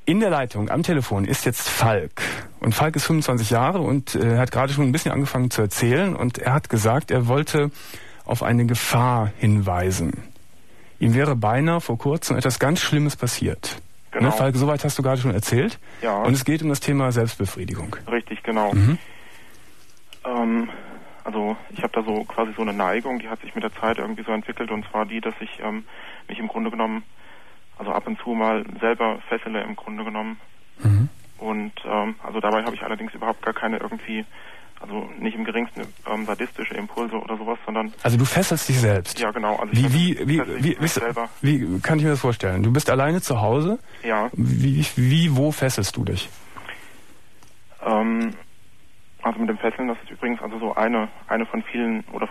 In der Leitung, am Telefon, ist jetzt Falk. Und Falk ist 25 Jahre und hat gerade schon ein bisschen angefangen zu erzählen. Und er hat gesagt, er wollte auf eine Gefahr hinweisen. Ihm wäre beinahe vor kurzem etwas ganz Schlimmes passiert. Genau. Ne, Falk, soweit hast du gerade schon erzählt. Ja. Und es geht um das Thema Selbstbefriedigung. Richtig, genau. Mhm. Also ich habe da so quasi so eine Neigung, die hat sich mit der Zeit irgendwie so entwickelt. Und zwar die, dass ich mich im Grunde genommen, also ab und zu mal selber fessele im Grunde genommen. Mhm. Und also dabei habe ich allerdings überhaupt gar keine irgendwie, also nicht im geringsten sadistische Impulse oder sowas, sondern... Also du fesselst dich selbst? Ja, genau. Also wie kann ich mir das vorstellen? Du bist alleine zu Hause? Ja. Wo fesselst du dich? Also mit dem Fesseln, das ist übrigens also so eine von vielen oder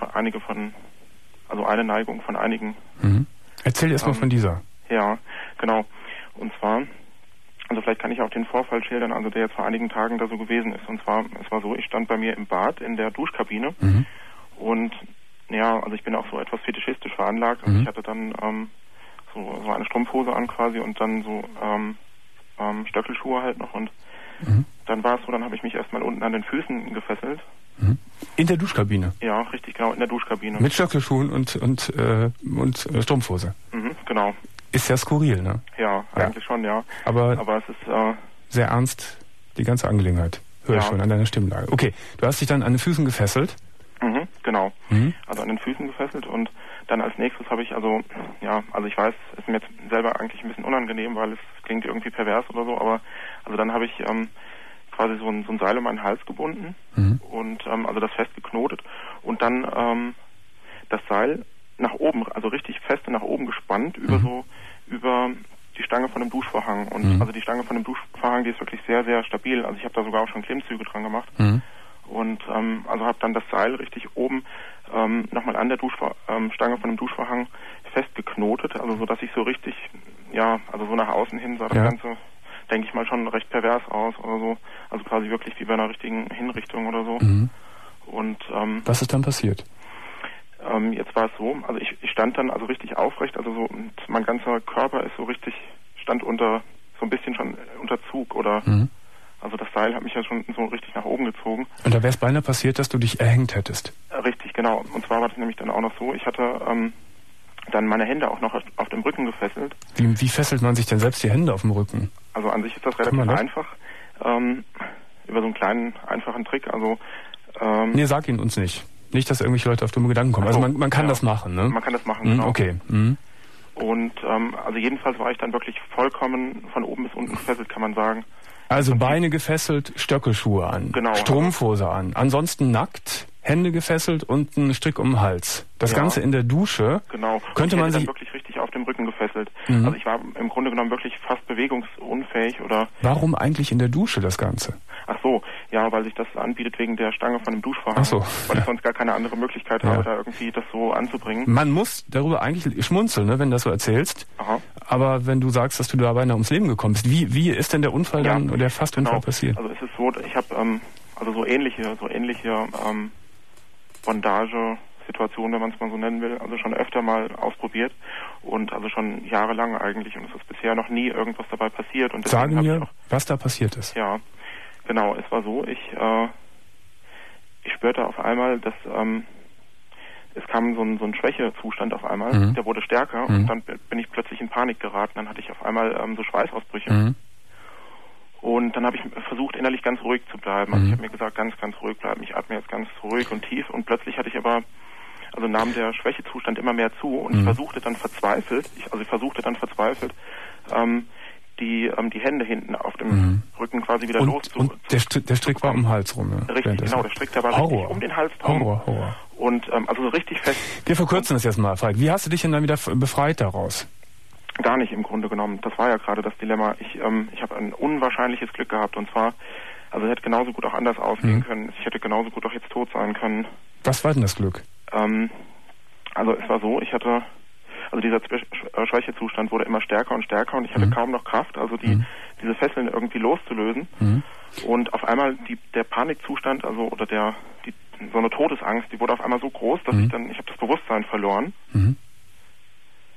also eine Neigung von einigen. Mhm. Erzähl erst mal von dieser. Ja, genau. Und zwar, also vielleicht kann ich auch den Vorfall schildern, also der jetzt vor einigen Tagen da so gewesen ist. Und zwar, es war so, ich stand bei mir im Bad in der Duschkabine und ja, also ich bin auch so etwas fetischistisch veranlagt. Also ich hatte dann so eine Strumpfhose an quasi und dann so Stöckelschuhe halt noch und dann war es so, dann habe ich mich erstmal unten an den Füßen gefesselt. In der Duschkabine? Ja, richtig, genau, in der Duschkabine. Mit Stöckelschuhen und Strumpfhose? Mhm, genau. Ist ja skurril, ne? Ja, eigentlich schon, ja. Aber es ist sehr ernst, die ganze Angelegenheit. Höre ich schon an deiner Stimmlage. Okay, du hast dich dann an den Füßen gefesselt? Mhm, genau. Also an den Füßen gefesselt und dann als nächstes habe ich also ich weiß, es ist mir jetzt selber eigentlich ein bisschen unangenehm, weil es klingt irgendwie pervers oder so, aber also dann habe ich quasi so ein Seil um meinen Hals gebunden und also das fest geknotet und dann das Seil nach oben, also richtig fest nach oben gespannt über die Stange von dem Duschvorhang und also die Stange von dem Duschvorhang, die ist wirklich sehr, sehr stabil, also ich habe da sogar auch schon Klimmzüge dran gemacht und also habe dann das Seil richtig oben nochmal an der Stange von dem Duschvorhang festgeknotet, also so, dass ich so richtig, also so nach außen hin sah das Ganze, denke ich mal, schon recht pervers aus oder so, also quasi wirklich wie bei einer richtigen Hinrichtung oder so. Und was ist dann passiert? Jetzt war es so, also ich stand dann also richtig aufrecht, also so, und mein ganzer Körper ist so richtig, stand so ein bisschen schon unter Zug oder also das Seil hat mich ja schon so richtig nach oben gezogen. Und da wäre es beinahe passiert, dass du dich erhängt hättest? Richtig, genau. Und zwar war das nämlich dann auch noch so, ich hatte dann meine Hände auch noch auf dem Rücken gefesselt. Wie fesselt man sich denn selbst die Hände auf dem Rücken? Also an sich ist das relativ einfach. Über so einen kleinen, einfachen Trick. Also nee, sag ihn uns nicht. Nicht, dass irgendwelche Leute auf dumme Gedanken kommen. Also man kann das machen, ne? Man kann das machen, genau. Okay. Und also jedenfalls war ich dann wirklich vollkommen von oben bis unten gefesselt, kann man sagen. Also Beine gefesselt, Stöckelschuhe an, genau, Strumpfhose an. Ansonsten nackt, Hände gefesselt und ein Strick um den Hals. Das Ganze in der Dusche. Genau. Könnte man sich dann wirklich richtig auf dem Rücken gefesselt. Also ich war im Grunde genommen wirklich fast bewegungsunfähig oder... Warum eigentlich in der Dusche das Ganze? Ach so, ja, weil sich das anbietet wegen der Stange von dem Duschvorhang. Ach so. Weil ich sonst gar keine andere Möglichkeit habe, da irgendwie das so anzubringen. Man muss darüber eigentlich schmunzeln, ne, wenn du das so erzählst. Aha. Aber wenn du sagst, dass du da beinahe ums Leben gekommen bist, wie ist denn der Unfall dann, oder der Fastunfall passiert? Also es ist so, ich habe also so ähnliche Bondage-Situationen, wenn man es mal so nennen will, also schon öfter mal ausprobiert und also schon jahrelang eigentlich und es ist bisher noch nie irgendwas dabei passiert. Und Sagen mir, was da passiert ist. Ja, genau, es war so, ich spürte auf einmal, dass es kam so ein Schwächezustand auf einmal, der wurde stärker und dann bin ich plötzlich in Panik geraten, dann hatte ich auf einmal so Schweißausbrüche. Und dann habe ich versucht, innerlich ganz ruhig zu bleiben. Also ich habe mir gesagt, ganz, ganz ruhig bleiben. Ich atme jetzt ganz ruhig und tief. Und plötzlich hatte ich aber, also nahm der Schwächezustand immer mehr zu. Und ich versuchte dann verzweifelt, die Hände hinten auf dem Rücken quasi wieder und der Strick war um den Hals rum. Ja, richtig, genau. Der Strick, der war richtig um den Hals drum. Horror. Und also so richtig fest. Wir verkürzen das jetzt mal, Falk. Wie hast du dich denn dann wieder befreit daraus? Gar nicht im Grunde genommen. Das war ja gerade das Dilemma. Ich habe ein unwahrscheinliches Glück gehabt und zwar, also es hätte genauso gut auch anders ausgehen können. Ich hätte genauso gut auch jetzt tot sein können. Was war denn das Glück? Also es war so, also dieser Schwächezustand wurde immer stärker und stärker und ich hatte kaum noch Kraft, also diese Fesseln irgendwie loszulösen. Und auf einmal der Panikzustand, also oder so eine Todesangst, die wurde auf einmal so groß, dass ich habe das Bewusstsein verloren.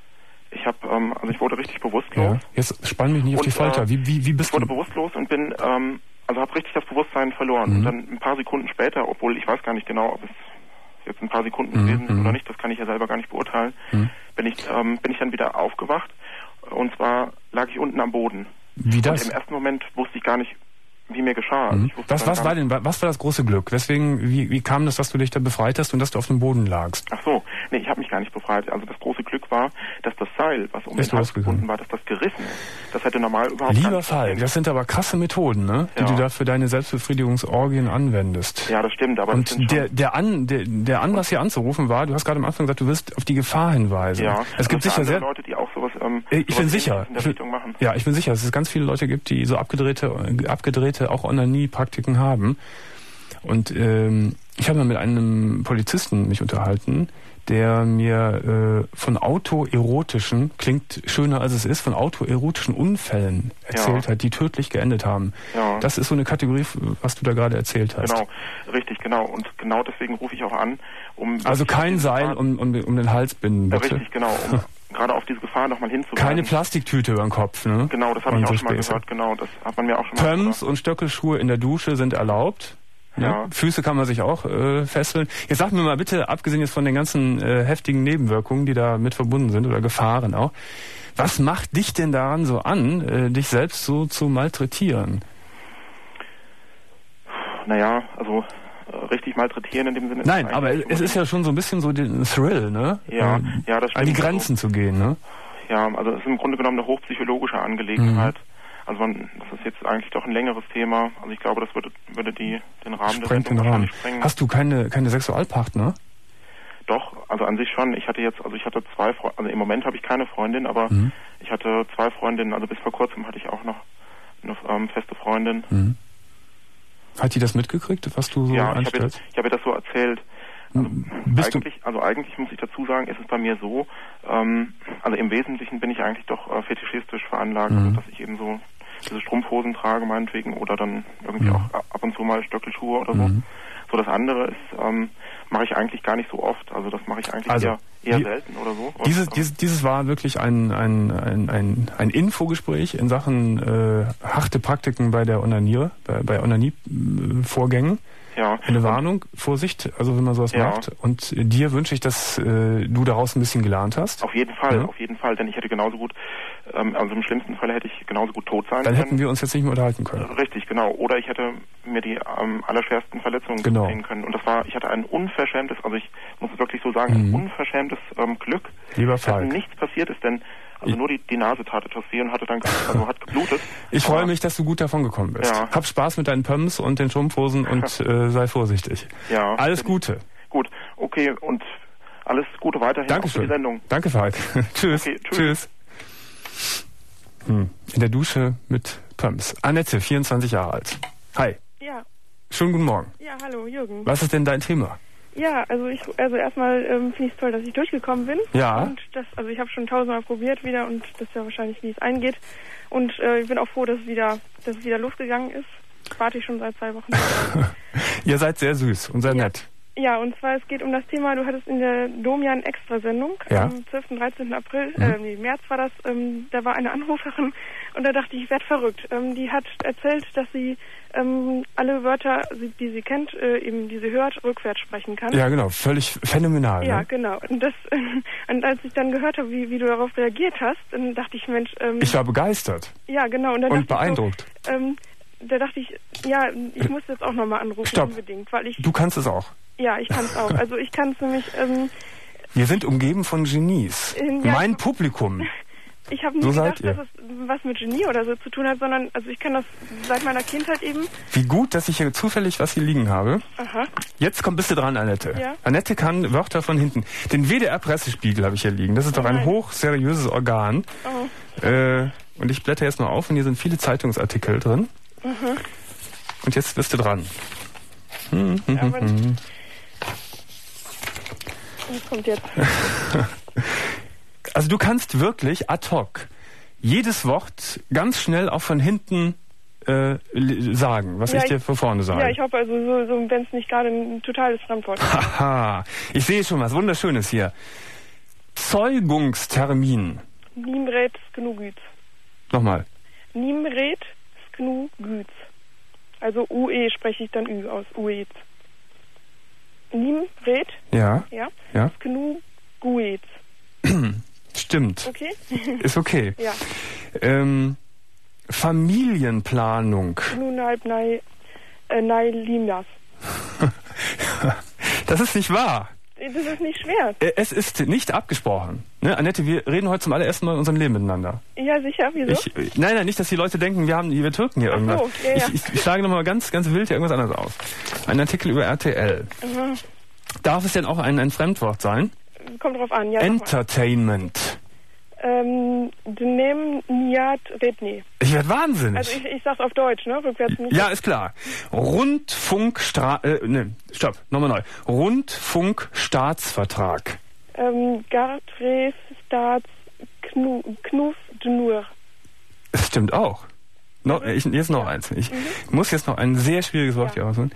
ich wurde richtig bewusstlos. Ja. Jetzt spann mich nicht auf die Folter. Wie bist du? Ich wurde bewusstlos und bin, habe richtig das Bewusstsein verloren. Und dann ein paar Sekunden später, obwohl ich weiß gar nicht genau, ob es jetzt ein paar Sekunden gewesen sind oder nicht, das kann ich ja selber gar nicht beurteilen, bin ich dann wieder aufgewacht. Und zwar lag ich unten am Boden. Wie das? Und im ersten Moment wusste ich gar nicht, wie mir geschah. Was war das große Glück? Wie kam das, dass du dich da befreit hast und dass du auf dem Boden lagst? Ach so, nee, ich habe mich gar nicht befreit. Also das große Glück war, dass das Seil, was um den Hals gebunden war, dass das gerissen ist. Das hätte normal überhaupt Lieber nicht Falk, das sind aber krasse Methoden, ne? Die du da für deine Selbstbefriedigungsorgien anwendest. Ja, das stimmt. Aber und der Anlass hier anzurufen war, du hast gerade am Anfang gesagt, du wirst auf die Gefahr hinweisen. Ja, es gibt sicher sehr Leute, die auch sowas ich bin sicher, in der Richtung machen. Ja, ich bin sicher, dass es ganz viele Leute gibt, die so abgedrehte auch Onanie-Praktiken haben. Und ich habe mal mit einem Polizisten mich unterhalten, der mir von autoerotischen, klingt schöner als es ist, von autoerotischen Unfällen erzählt hat, die tödlich geendet haben. Ja. Das ist so eine Kategorie, was du da gerade erzählt hast. Genau, richtig, genau. Und genau deswegen rufe ich auch an, Also kein Seil um den Hals binden, bitte. Ja, richtig, genau. Gerade auf diese Gefahr nochmal hinzuweisen. Keine Plastiktüte über den Kopf, ne? Genau, das habe ich auch schon mal gehört, genau. Das hat man mir auch schon mal gesagt. Pumps und Stöckelschuhe in der Dusche sind erlaubt. Ja. Füße kann man sich auch fesseln. Jetzt sag mir mal bitte, abgesehen jetzt von den ganzen heftigen Nebenwirkungen, die da mit verbunden sind, oder Gefahren auch, was macht dich denn daran so an, dich selbst so zu malträtieren? Naja, also richtig malträtieren in dem Sinne. Nein, aber es ist ja schon so ein bisschen so den Thrill, ne? Ja, das stimmt. An die Grenzen zu gehen, ne? Ja, also es ist im Grunde genommen eine hochpsychologische Angelegenheit. Also das ist jetzt eigentlich doch ein längeres Thema. Also ich glaube, das würde den Rahmen der Sendung wahrscheinlich sprengen. Hast du keine Sexualpartner? Doch, also an sich schon. Ich hatte zwei Freunde, also im Moment habe ich keine Freundin, aber ich hatte zwei Freundinnen, also bis vor kurzem hatte ich auch noch eine feste Freundin. Hat die das mitgekriegt, was du so anstellst? Ja, ich habe das so erzählt. Also eigentlich muss ich dazu sagen, ist es bei mir so, also im Wesentlichen bin ich eigentlich doch fetischistisch veranlagt, also dass ich eben so diese Strumpfhosen trage meinetwegen oder dann irgendwie auch ab und zu mal Stöckelschuhe oder so. So, das andere ist, mache ich eigentlich gar nicht so oft, also das mache ich eigentlich eher selten oder so. Dieses war wirklich ein Infogespräch in Sachen harte Praktiken bei der bei Onanie-Vorgängen. Ja. Eine Warnung, Vorsicht, also wenn man sowas macht. Und dir wünsche ich, dass du daraus ein bisschen gelernt hast. Auf jeden Fall, denn ich hätte genauso gut, also im schlimmsten Fall hätte ich genauso gut tot sein können. Dann hätten wir uns jetzt nicht mehr unterhalten können. Richtig, genau. Oder ich hätte mir die allerschwersten Verletzungen sehen können. Und ich hatte ein unverschämtes, also ich muss es wirklich so sagen, ein unverschämtes Glück, Lieber dass Falk, nichts passiert ist, denn nur die Nase tat etwas weh und hat geblutet. Ich freue mich, dass du gut davon gekommen bist. Ja. Hab Spaß mit deinen Pumps und den Strumpfhosen und sei vorsichtig. Ja. Alles Gute. Gut, okay, und alles Gute weiterhin Dankeschön. Für die Sendung. Danke, Falk. Tschüss. Okay, tschüss. In der Dusche mit Pumps. Annette, 24 Jahre alt. Hi. Ja. Schönen guten Morgen. Ja, hallo, Jürgen. Was ist denn dein Thema? Ja, also erstmal finde ich es toll, dass ich durchgekommen bin. Ja. Und ich habe schon 1000-mal probiert wieder und das ist ja wahrscheinlich, wie es eingeht. Und ich bin auch froh, dass es wieder losgegangen ist. Warte ich schon seit 2 Wochen. Ihr seid sehr süß und sehr nett. Ja, und zwar es geht um das Thema, du hattest in der Domian Extrasendung am 12. und 13. April, März war das, da war eine Anruferin und da dachte ich werde verrückt. Die hat erzählt, dass sie alle Wörter, die sie kennt, eben die sie hört, rückwärts sprechen kann. Ja, genau, völlig phänomenal. Ja, ne? Genau. Und als ich dann gehört habe, wie du darauf reagiert hast, dann dachte ich, Mensch... ich war begeistert. Ja, genau. Und beeindruckt. Da dachte ich, ja, ich muss jetzt auch nochmal anrufen. Stopp. Unbedingt, weil Du kannst es auch. Ja, ich kann es auch. Also ich kann es nämlich... Wir sind umgeben von Genies. Mein Publikum. Ich habe nie gedacht, dass es was mit Genie oder so zu tun hat, sondern also ich kann das seit meiner Kindheit eben. Wie gut, dass ich hier zufällig was hier liegen habe. Aha. Jetzt bist du dran, Annette. Ja. Annette kann Wörter von hinten. Den WDR-Pressespiegel habe ich hier liegen. Das ist doch ein hochseriöses Organ. Oh. Und ich blätter jetzt mal auf und hier sind viele Zeitungsartikel drin. Aha. Und jetzt bist du dran. Was kommt jetzt? Also du kannst wirklich ad hoc jedes Wort ganz schnell auch von hinten sagen, was ich dir von vorne sage. Ja, ich hoffe also, so wenn es nicht gerade ein totales Fremdwort ist. Haha, ich sehe schon was Wunderschönes hier. Zeugungstermin. Nimret Sknugüz. Nochmal. Nimret Sknugüz. Also UE spreche ich dann Ü aus. Uez. Nimret. Ja. Sknugüz. Stimmt. Okay? Ist okay. Ja. Familienplanung. Knunalb nei Limnas. Das ist nicht wahr. Das ist nicht schwer. Es ist nicht abgesprochen. Ne, Annette, wir reden heute zum allerersten Mal in unserem Leben miteinander. Ja, sicher. Wieso? Nein, nicht, dass die Leute denken, wir Türken hier irgendwas. So, ja. Ich schlage nochmal ganz wild hier irgendwas anderes auf. Ein Artikel über RTL. Aha. Darf es denn auch ein Fremdwort sein? Kommt drauf an, ja. Entertainment. Dnem Niat Redni. Ich werde wahnsinnig. Also ich sag's auf Deutsch, ne? Rückwärts nicht. Ja, ist klar. Rundfunkstaatsvertrag. Gartres Staats Knuf Dnur. Das stimmt auch. Jetzt noch eins. Ich muss jetzt noch ein sehr schwieriges Wort hier aussuchen.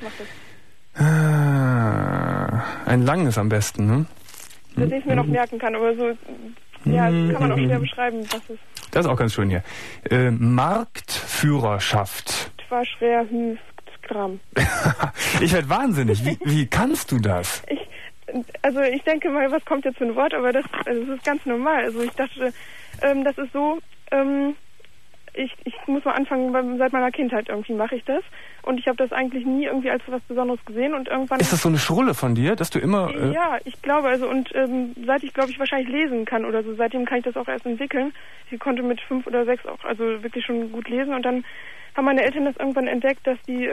Ein langes am besten, ne? Dass ich es mir noch merken kann, aber so, ja, das kann man auch schwer beschreiben, was es ist. Das ist auch ganz schön hier. Marktführerschaft. Schwer Gramm. Ich werde wahnsinnig. Wie kannst du das? Ich denke mal, was kommt jetzt für ein Wort, aber das ist ganz normal. Also ich dachte, das ist so, ich muss mal anfangen, seit meiner Kindheit irgendwie mache ich das. Und ich habe das eigentlich nie irgendwie als was Besonderes gesehen und irgendwann... Ist das so eine Schrulle von dir, dass du immer... Ja, ich glaube, seit ich, glaube ich, wahrscheinlich lesen kann oder so, seitdem kann ich das auch erst entwickeln. Ich konnte mit 5 oder 6 auch wirklich schon gut lesen und dann haben meine Eltern das irgendwann entdeckt, dass die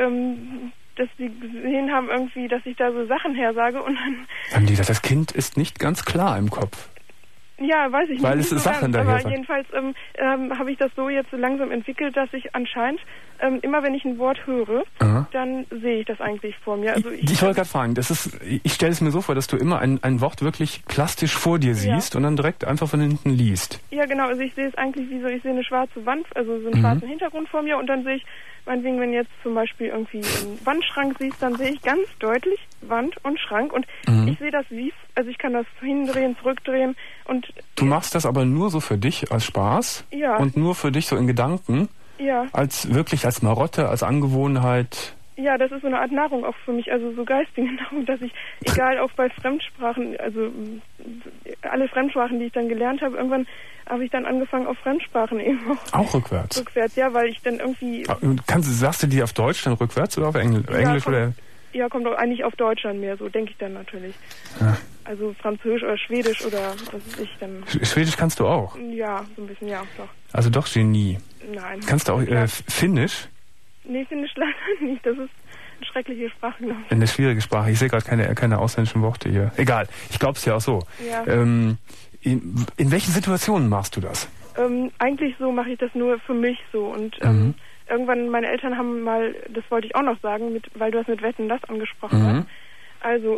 gesehen haben irgendwie, dass ich da so Sachen hersage und dann... Haben die gesagt, das Kind ist nicht ganz klar im Kopf? Ja, weiß ich nicht. Weil es ist Sachen daher. Aber jedenfalls habe ich das so jetzt so langsam entwickelt, dass ich anscheinend immer, wenn ich ein Wort höre, dann sehe ich das eigentlich vor mir. Also ich wollte gerade fragen, ich stelle es mir so vor, dass du immer ein Wort wirklich plastisch vor dir siehst und dann direkt einfach von hinten liest. Ja, genau. Also ich sehe es eigentlich wie so, ich sehe eine schwarze Wand, also so einen schwarzen Hintergrund vor mir und dann sehe ich, meinetwegen, wenn jetzt zum Beispiel irgendwie einen Wandschrank siehst, dann sehe ich ganz deutlich Wand und Schrank und ich sehe das also ich kann das hindrehen, zurückdrehen und... Du machst das aber nur so für dich als Spaß und nur für dich so in Gedanken, als Marotte, als Angewohnheit... Ja, das ist so eine Art Nahrung auch für mich, also so geistige Nahrung, dass ich, egal auch bei Fremdsprachen, also alle Fremdsprachen, die ich dann gelernt habe, irgendwann habe ich dann angefangen auf Fremdsprachen eben auch rückwärts? Rückwärts, ja, weil ich dann irgendwie... Sagst du die auf Deutsch dann rückwärts oder auf Englisch? Ja, kommt auch eigentlich auf Deutsch dann mehr, so denke ich dann natürlich. Ja. Also Französisch oder Schwedisch oder was weiß ich dann... Schwedisch kannst du auch? Ja, so ein bisschen, ja, doch. Also doch Genie? Nein. Kannst du auch Finnisch? Nee, Finnisch leider nicht. Das ist eine schreckliche Sprache, glaube ich. Eine schwierige Sprache. Ich sehe gerade keine ausländischen Worte hier. Egal, ich glaube es ja auch so. Ja. In welchen Situationen machst du das? Eigentlich so mache ich das nur für mich so. Und irgendwann, meine Eltern haben mal, das wollte ich auch noch sagen, weil du das mit Wetten, das angesprochen hast. Also,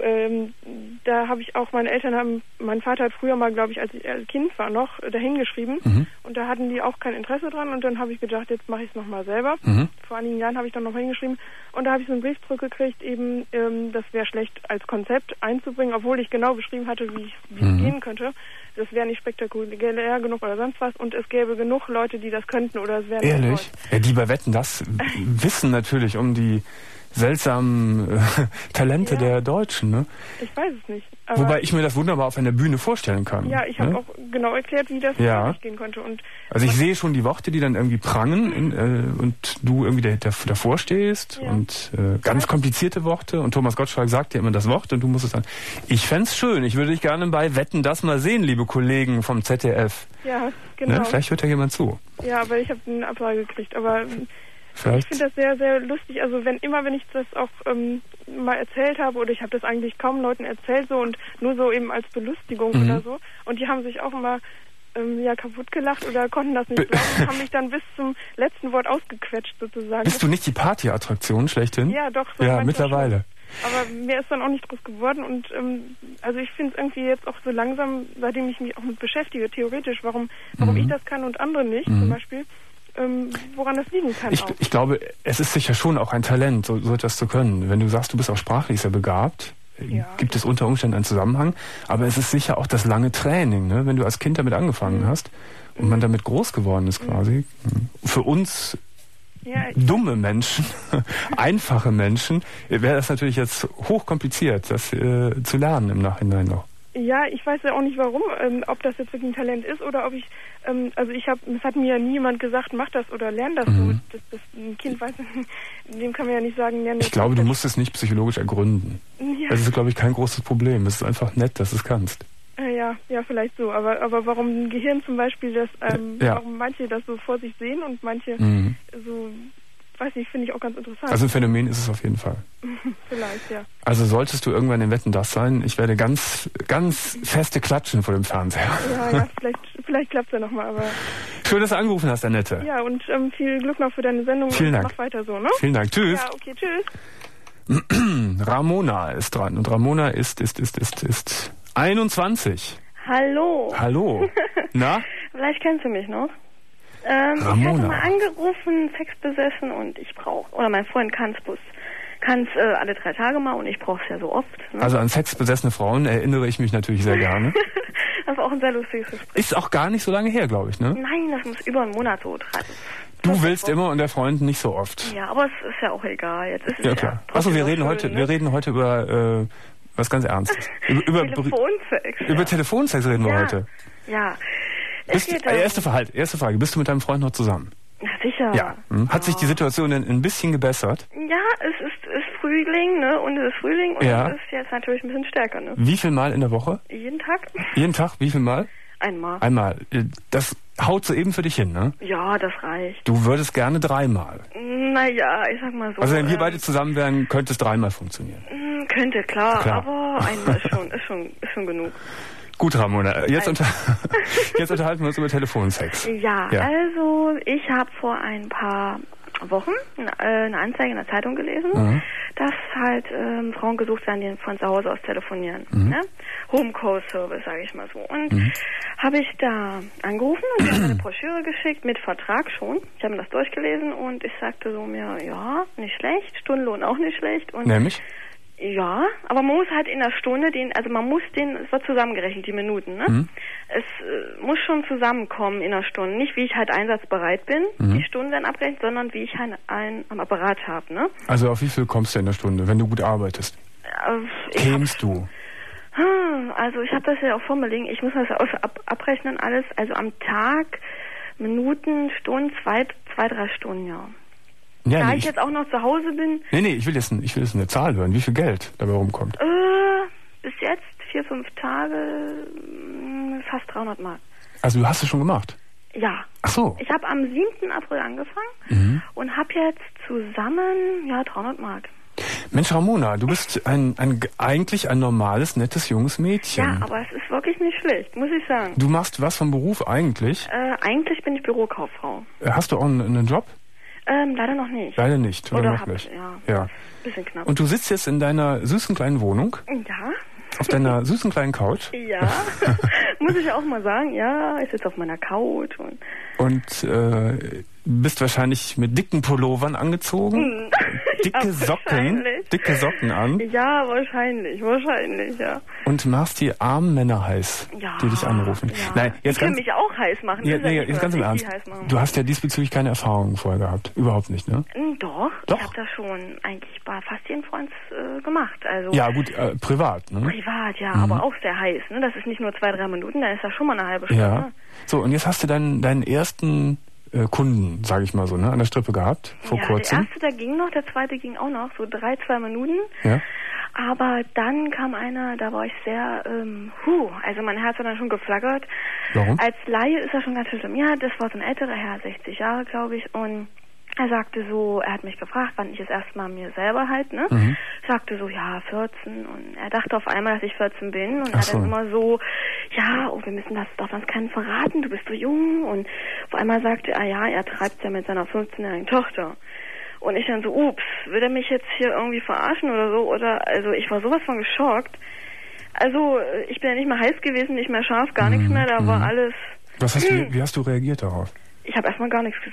da habe ich auch, mein Vater hat früher mal, glaube ich, als ich Kind war noch, dahin geschrieben. Und da hatten die auch kein Interesse dran. Und dann habe ich gedacht, jetzt mache ich es nochmal selber. Vor einigen Jahren habe ich dann noch hingeschrieben. Und da habe ich so einen Brief zurückgekriegt, eben, das wäre schlecht als Konzept einzubringen, obwohl ich genau beschrieben hatte, wie es gehen könnte. Das wäre nicht spektakulär genug oder sonst was. Und es gäbe genug Leute, die das könnten oder es wäre... Ehrlich? Ja, die bei Wetten, das wissen natürlich um die seltsamen Talente der Deutschen, ne? Ich weiß es nicht. Wobei ich mir das wunderbar auf einer Bühne vorstellen kann. Ja, ich habe auch genau erklärt, wie das gehen konnte. Also ich sehe schon die Worte, die dann irgendwie prangen und du irgendwie davor stehst und ganz komplizierte Worte und Thomas Gottschalk sagt dir immer das Wort und du musst es dann... Ich fänd's schön, ich würde dich gerne bei Wetten, das mal sehen, liebe Kollegen vom ZDF. Ja, genau. Ne? Vielleicht hört ja jemand zu. Ja, aber ich habe eine Absage gekriegt, aber... Ich finde das sehr, sehr lustig. Also wenn ich das auch mal erzählt habe oder ich habe das eigentlich kaum Leuten erzählt so und nur so eben als Belustigung oder so und die haben sich auch immer kaputt gelacht oder konnten das nicht glauben und haben mich dann bis zum letzten Wort ausgequetscht sozusagen. Bist du nicht die Partyattraktion schlechthin? Ja, doch. So ja, mittlerweile. Aber mir ist dann auch nicht draus geworden und also ich finde es irgendwie jetzt auch so langsam, seitdem ich mich auch mit beschäftige, theoretisch, warum ich das kann und andere nicht zum Beispiel. Woran das liegen kann. Ich glaube, es ist sicher schon auch ein Talent, so etwas zu können. Wenn du sagst, du bist auch sprachlich sehr begabt, gibt es unter Umständen einen Zusammenhang. Aber es ist sicher auch das lange Training, ne? Wenn du als Kind damit angefangen hast und man damit groß geworden ist quasi. Für uns dumme Menschen, einfache Menschen, wäre das natürlich jetzt hochkompliziert, das zu lernen im Nachhinein noch. Ja, ich weiß ja auch nicht warum, ob das jetzt wirklich ein Talent ist oder ob ich, es hat mir ja nie jemand gesagt, mach das oder lern das so. Das ein Kind weiß, dem kann man ja nicht sagen, lern das. Ich glaube, du musst es nicht psychologisch ergründen. Ja. Das ist, glaube ich, kein großes Problem. Es ist einfach nett, dass du es kannst. Ja, vielleicht so. Aber warum ein Gehirn zum Beispiel warum manche das so vor sich sehen und manche so, weiß nicht, finde ich auch ganz interessant. Also ein Phänomen ist es auf jeden Fall. Vielleicht, ja. Also solltest du irgendwann in Wetten, das sein, ich werde ganz, ganz feste klatschen vor dem Fernseher. Ja, vielleicht klappt es ja nochmal, aber... Schön, dass du angerufen hast, Annette. Ja, und viel Glück noch für deine Sendung. Vielen Dank. Mach weiter so, ne? Vielen Dank. Tschüss. Ja, okay, tschüss. Ramona ist dran und Ramona ist 21. Hallo. Na? Vielleicht kennst du mich noch. Ich Ramona. hatte mal angerufen, sexbesessen und mein Freund kann es alle 3 Tage mal und ich brauche es ja so oft. Ne? Also an sexbesessene Frauen erinnere ich mich natürlich sehr gerne. Das war auch ein sehr lustiges Gespräch. Ist auch gar nicht so lange her, glaube ich, ne? Nein, das muss über einen Monat so treiben. Du willst immer und der Freund nicht so oft. Ja, aber es ist ja auch egal. Jetzt ist es ja klar. Achso, wir reden heute über was ganz Ernstes. Über Telefonsex. Über Telefonsex reden wir heute. Ja. Erste Frage. Bist du mit deinem Freund noch zusammen? Ja, sicher. Ja. Hat sich die Situation denn ein bisschen gebessert? Ja, es ist Frühling, ne? Und es ist Frühling und es ist jetzt natürlich ein bisschen stärker, ne? Wie viel Mal in der Woche? Jeden Tag. Jeden Tag? Wie viel Mal? Einmal. Das haut soeben für dich hin, ne? Ja, das reicht. Du würdest gerne 3-mal. Naja, ich sag mal so. Also wenn wir beide zusammen wären, könnte es 3-mal funktionieren. Könnte, klar. Aber einmal ist schon genug. Gut, Ramona, jetzt unterhalten wir uns über Telefonsex. Ja, also ich habe vor ein paar Wochen eine Anzeige in der Zeitung gelesen, dass halt Frauen gesucht werden, die von zu Hause aus telefonieren. Ne? Home-Call-Service, sage ich mal so. Und habe ich da angerufen und habe eine Broschüre geschickt mit Vertrag schon. Ich habe mir das durchgelesen und ich sagte so mir, ja, nicht schlecht, Stundenlohn auch nicht schlecht. Und nämlich? Ja, aber man muss halt in der Stunde es wird zusammengerechnet, die Minuten, ne? Es muss schon zusammenkommen in der Stunde. Nicht, wie ich halt einsatzbereit bin, die Stunden werden abrechnen, sondern wie ich einen am Apparat habe, ne? Also auf wie viel kommst du in der Stunde, wenn du gut arbeitest? Kämst du? Also ich habe das ja auch vor mir liegen. Ich muss das abrechnen alles. Also am Tag, Minuten, Stunden, 2-3 Stunden, ja. Da ich jetzt auch noch zu Hause bin... Nee, ich will jetzt eine Zahl hören. Wie viel Geld dabei rumkommt? Bis jetzt 4-5 Tage, fast 300 Mark. Also du hast es schon gemacht? Ja. Ach so. Ich habe am 7. April angefangen und habe jetzt zusammen, 300 Mark. Mensch, Ramona, du bist eigentlich ein normales, nettes, junges Mädchen. Ja, aber es ist wirklich nicht schlecht, muss ich sagen. Du machst was vom Beruf eigentlich? Eigentlich bin ich Bürokauffrau. Hast du auch einen Job? Leider noch nicht. Leider nicht, oder noch nicht? Ja. Bisschen knapp. Und du sitzt jetzt in deiner süßen kleinen Wohnung? Ja. Auf deiner süßen kleinen Couch? Ja, muss ich auch mal sagen. Ja, ich sitze auf meiner Couch. Und bist wahrscheinlich mit dicken Pullovern angezogen? Dicke Socken an? Ja, wahrscheinlich, ja. Und machst die armen Männer heiß, die dich anrufen. Ja. Nein, jetzt die können mich auch heiß machen. Jetzt ganz im Ernst. Du hast ja diesbezüglich keine Erfahrungen vorher gehabt. Überhaupt nicht, ne? Doch. Ich habe das schon eigentlich bei fast jeden Freund gemacht. Also ja, gut, privat, ne? Privat, ja, aber auch sehr heiß. Ne? Das ist nicht nur 2-3 Minuten, dann ist das schon mal eine halbe Stunde. Ja. So, und jetzt hast du deinen ersten Kunden, sage ich mal so, ne, an der Strippe gehabt, vor kurzem. Der erste, der ging noch, der zweite ging auch noch, so 2 Minuten. Ja. Aber dann kam einer, da war ich sehr, also mein Herz hat dann schon geflackert. Warum? Als Laie ist er schon ganz schlimm. Ja, das war so ein älterer Herr, 60 Jahre, glaube ich, und er sagte so, er hat mich gefragt, wann ich das erste Mal mir selber halt, ne? Ich sagte so, ja, 14. Und er dachte auf einmal, dass ich 14 bin. Und er hat dann immer so, ja, wir müssen darf uns keinen verraten, du bist so jung. Und auf einmal sagte er, ja, er treibt ja mit seiner 15-jährigen Tochter. Und ich dann so, ups, will er mich jetzt hier irgendwie verarschen oder so? Also ich war sowas von geschockt. Also ich bin ja nicht mehr heiß gewesen, nicht mehr scharf, gar nichts mehr, da war alles... Wie hast du reagiert darauf? Ich habe erstmal gar nichts gesagt.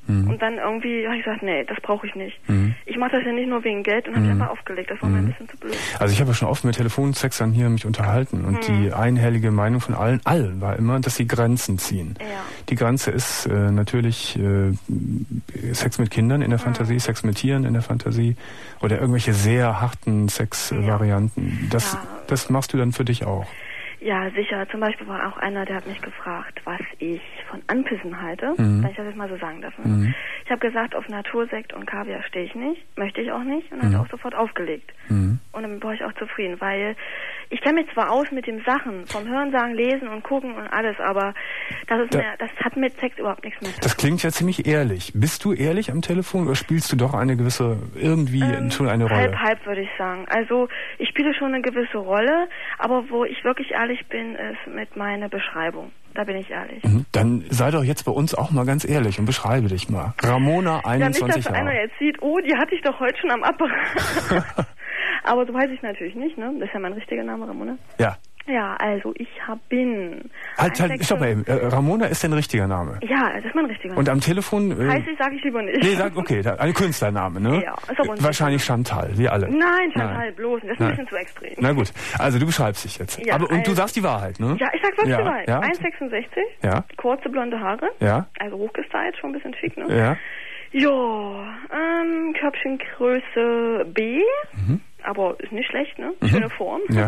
Und dann irgendwie habe ich gesagt, nee, das brauche ich nicht. Ich mache das ja nicht nur wegen Geld und habe einfach aufgelegt. Das war mir ein bisschen zu blöd. Also ich habe ja schon oft mit Telefonsexern hier mich unterhalten und die einhellige Meinung von allen war immer, dass sie Grenzen ziehen. Ja. Die Grenze ist natürlich Sex mit Kindern in der Fantasie, Sex mit Tieren in der Fantasie oder irgendwelche sehr harten Sexvarianten. Das machst du dann für dich auch. Ja, sicher. Zum Beispiel war auch einer, der hat mich gefragt, was ich von Anpissen halte, wenn ich das jetzt mal so sagen darf. Ich habe gesagt, auf Natursekt und Kaviar stehe ich nicht, möchte ich auch nicht und hat auch sofort aufgelegt. Und dann war ich auch zufrieden, weil ich kenne mich zwar aus mit den Sachen, vom Hörensagen, Lesen und Gucken und alles, aber das hat mit Sex überhaupt nichts mehr zu tun. Das klingt ja ziemlich ehrlich. Bist du ehrlich am Telefon oder spielst du doch eine gewisse, schon eine Rolle? Halb würde ich sagen. Also ich spiele schon eine gewisse Rolle, aber wo ich wirklich ehrlich bin, ist mit meiner Beschreibung. Da bin ich ehrlich. Dann sei doch jetzt bei uns auch mal ganz ehrlich und beschreibe dich mal. Ramona, 21 ja, nicht, dass einer jetzt sieht, oh, die hatte ich doch heute schon am Apparat. Aber so weiß ich natürlich nicht, ne? Das ist ja mein richtiger Name, Ramona. Ja. Ja, also ich bin... Halt, stopp mal eben. Ramona ist dein richtiger Name? Ja, das ist mein richtiger Name. Und am Telefon... Heißt ich, sage ich lieber nicht. Nee, okay, ein Künstlername, ne? Ja, ist aber wahrscheinlich Chantal, wie alle. Nein, Chantal, bloß nicht. Das ist ein bisschen zu extrem. Na gut, also du beschreibst dich jetzt. Ja, und du sagst die Wahrheit, ne? Ja, ich sag wirklich die Wahrheit. Ja. 1,66, kurze blonde Haare, also hochgestylt, schon ein bisschen schick, ne? Ja. Ja, Körbchengröße B, aber ist nicht schlecht, ne? Schöne Form. Ja.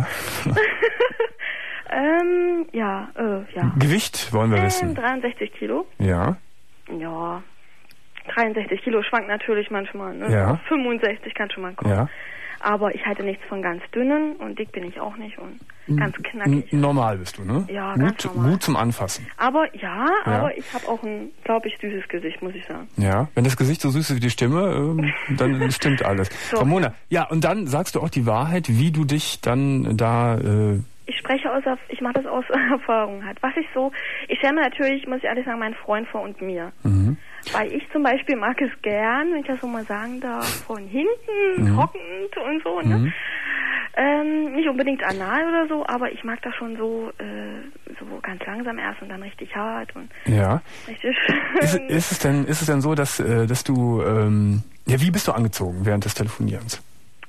ja. Gewicht wollen wir wissen. 63 Kilo. Ja. Ja, 63 Kilo schwankt natürlich manchmal, ne? Ja. 65 kann schon mal kommen. Ja. Aber ich halte nichts von ganz dünnen und dick bin ich auch nicht und ganz knackig. Normal bist du, ne? Ja, ganz normal. Gut zum Anfassen. Aber aber ich habe auch ein, glaube ich, süßes Gesicht, muss ich sagen. Ja, wenn das Gesicht so süß ist wie die Stimme, dann stimmt alles. So. Ramona, ja, und dann sagst du auch die Wahrheit, wie du dich dann da... Ich mache das aus Erfahrung halt. Ich stelle mir natürlich, muss ich ehrlich sagen, meinen Freund vor und mir. Weil ich zum Beispiel mag es gern, wenn ich das so mal sagen darf, von hinten, hockend und so, ne? Nicht unbedingt anal oder so, aber ich mag das schon so ganz langsam erst und dann richtig hart und richtig schön. Ist es denn so, dass du, wie bist du angezogen während des Telefonierens?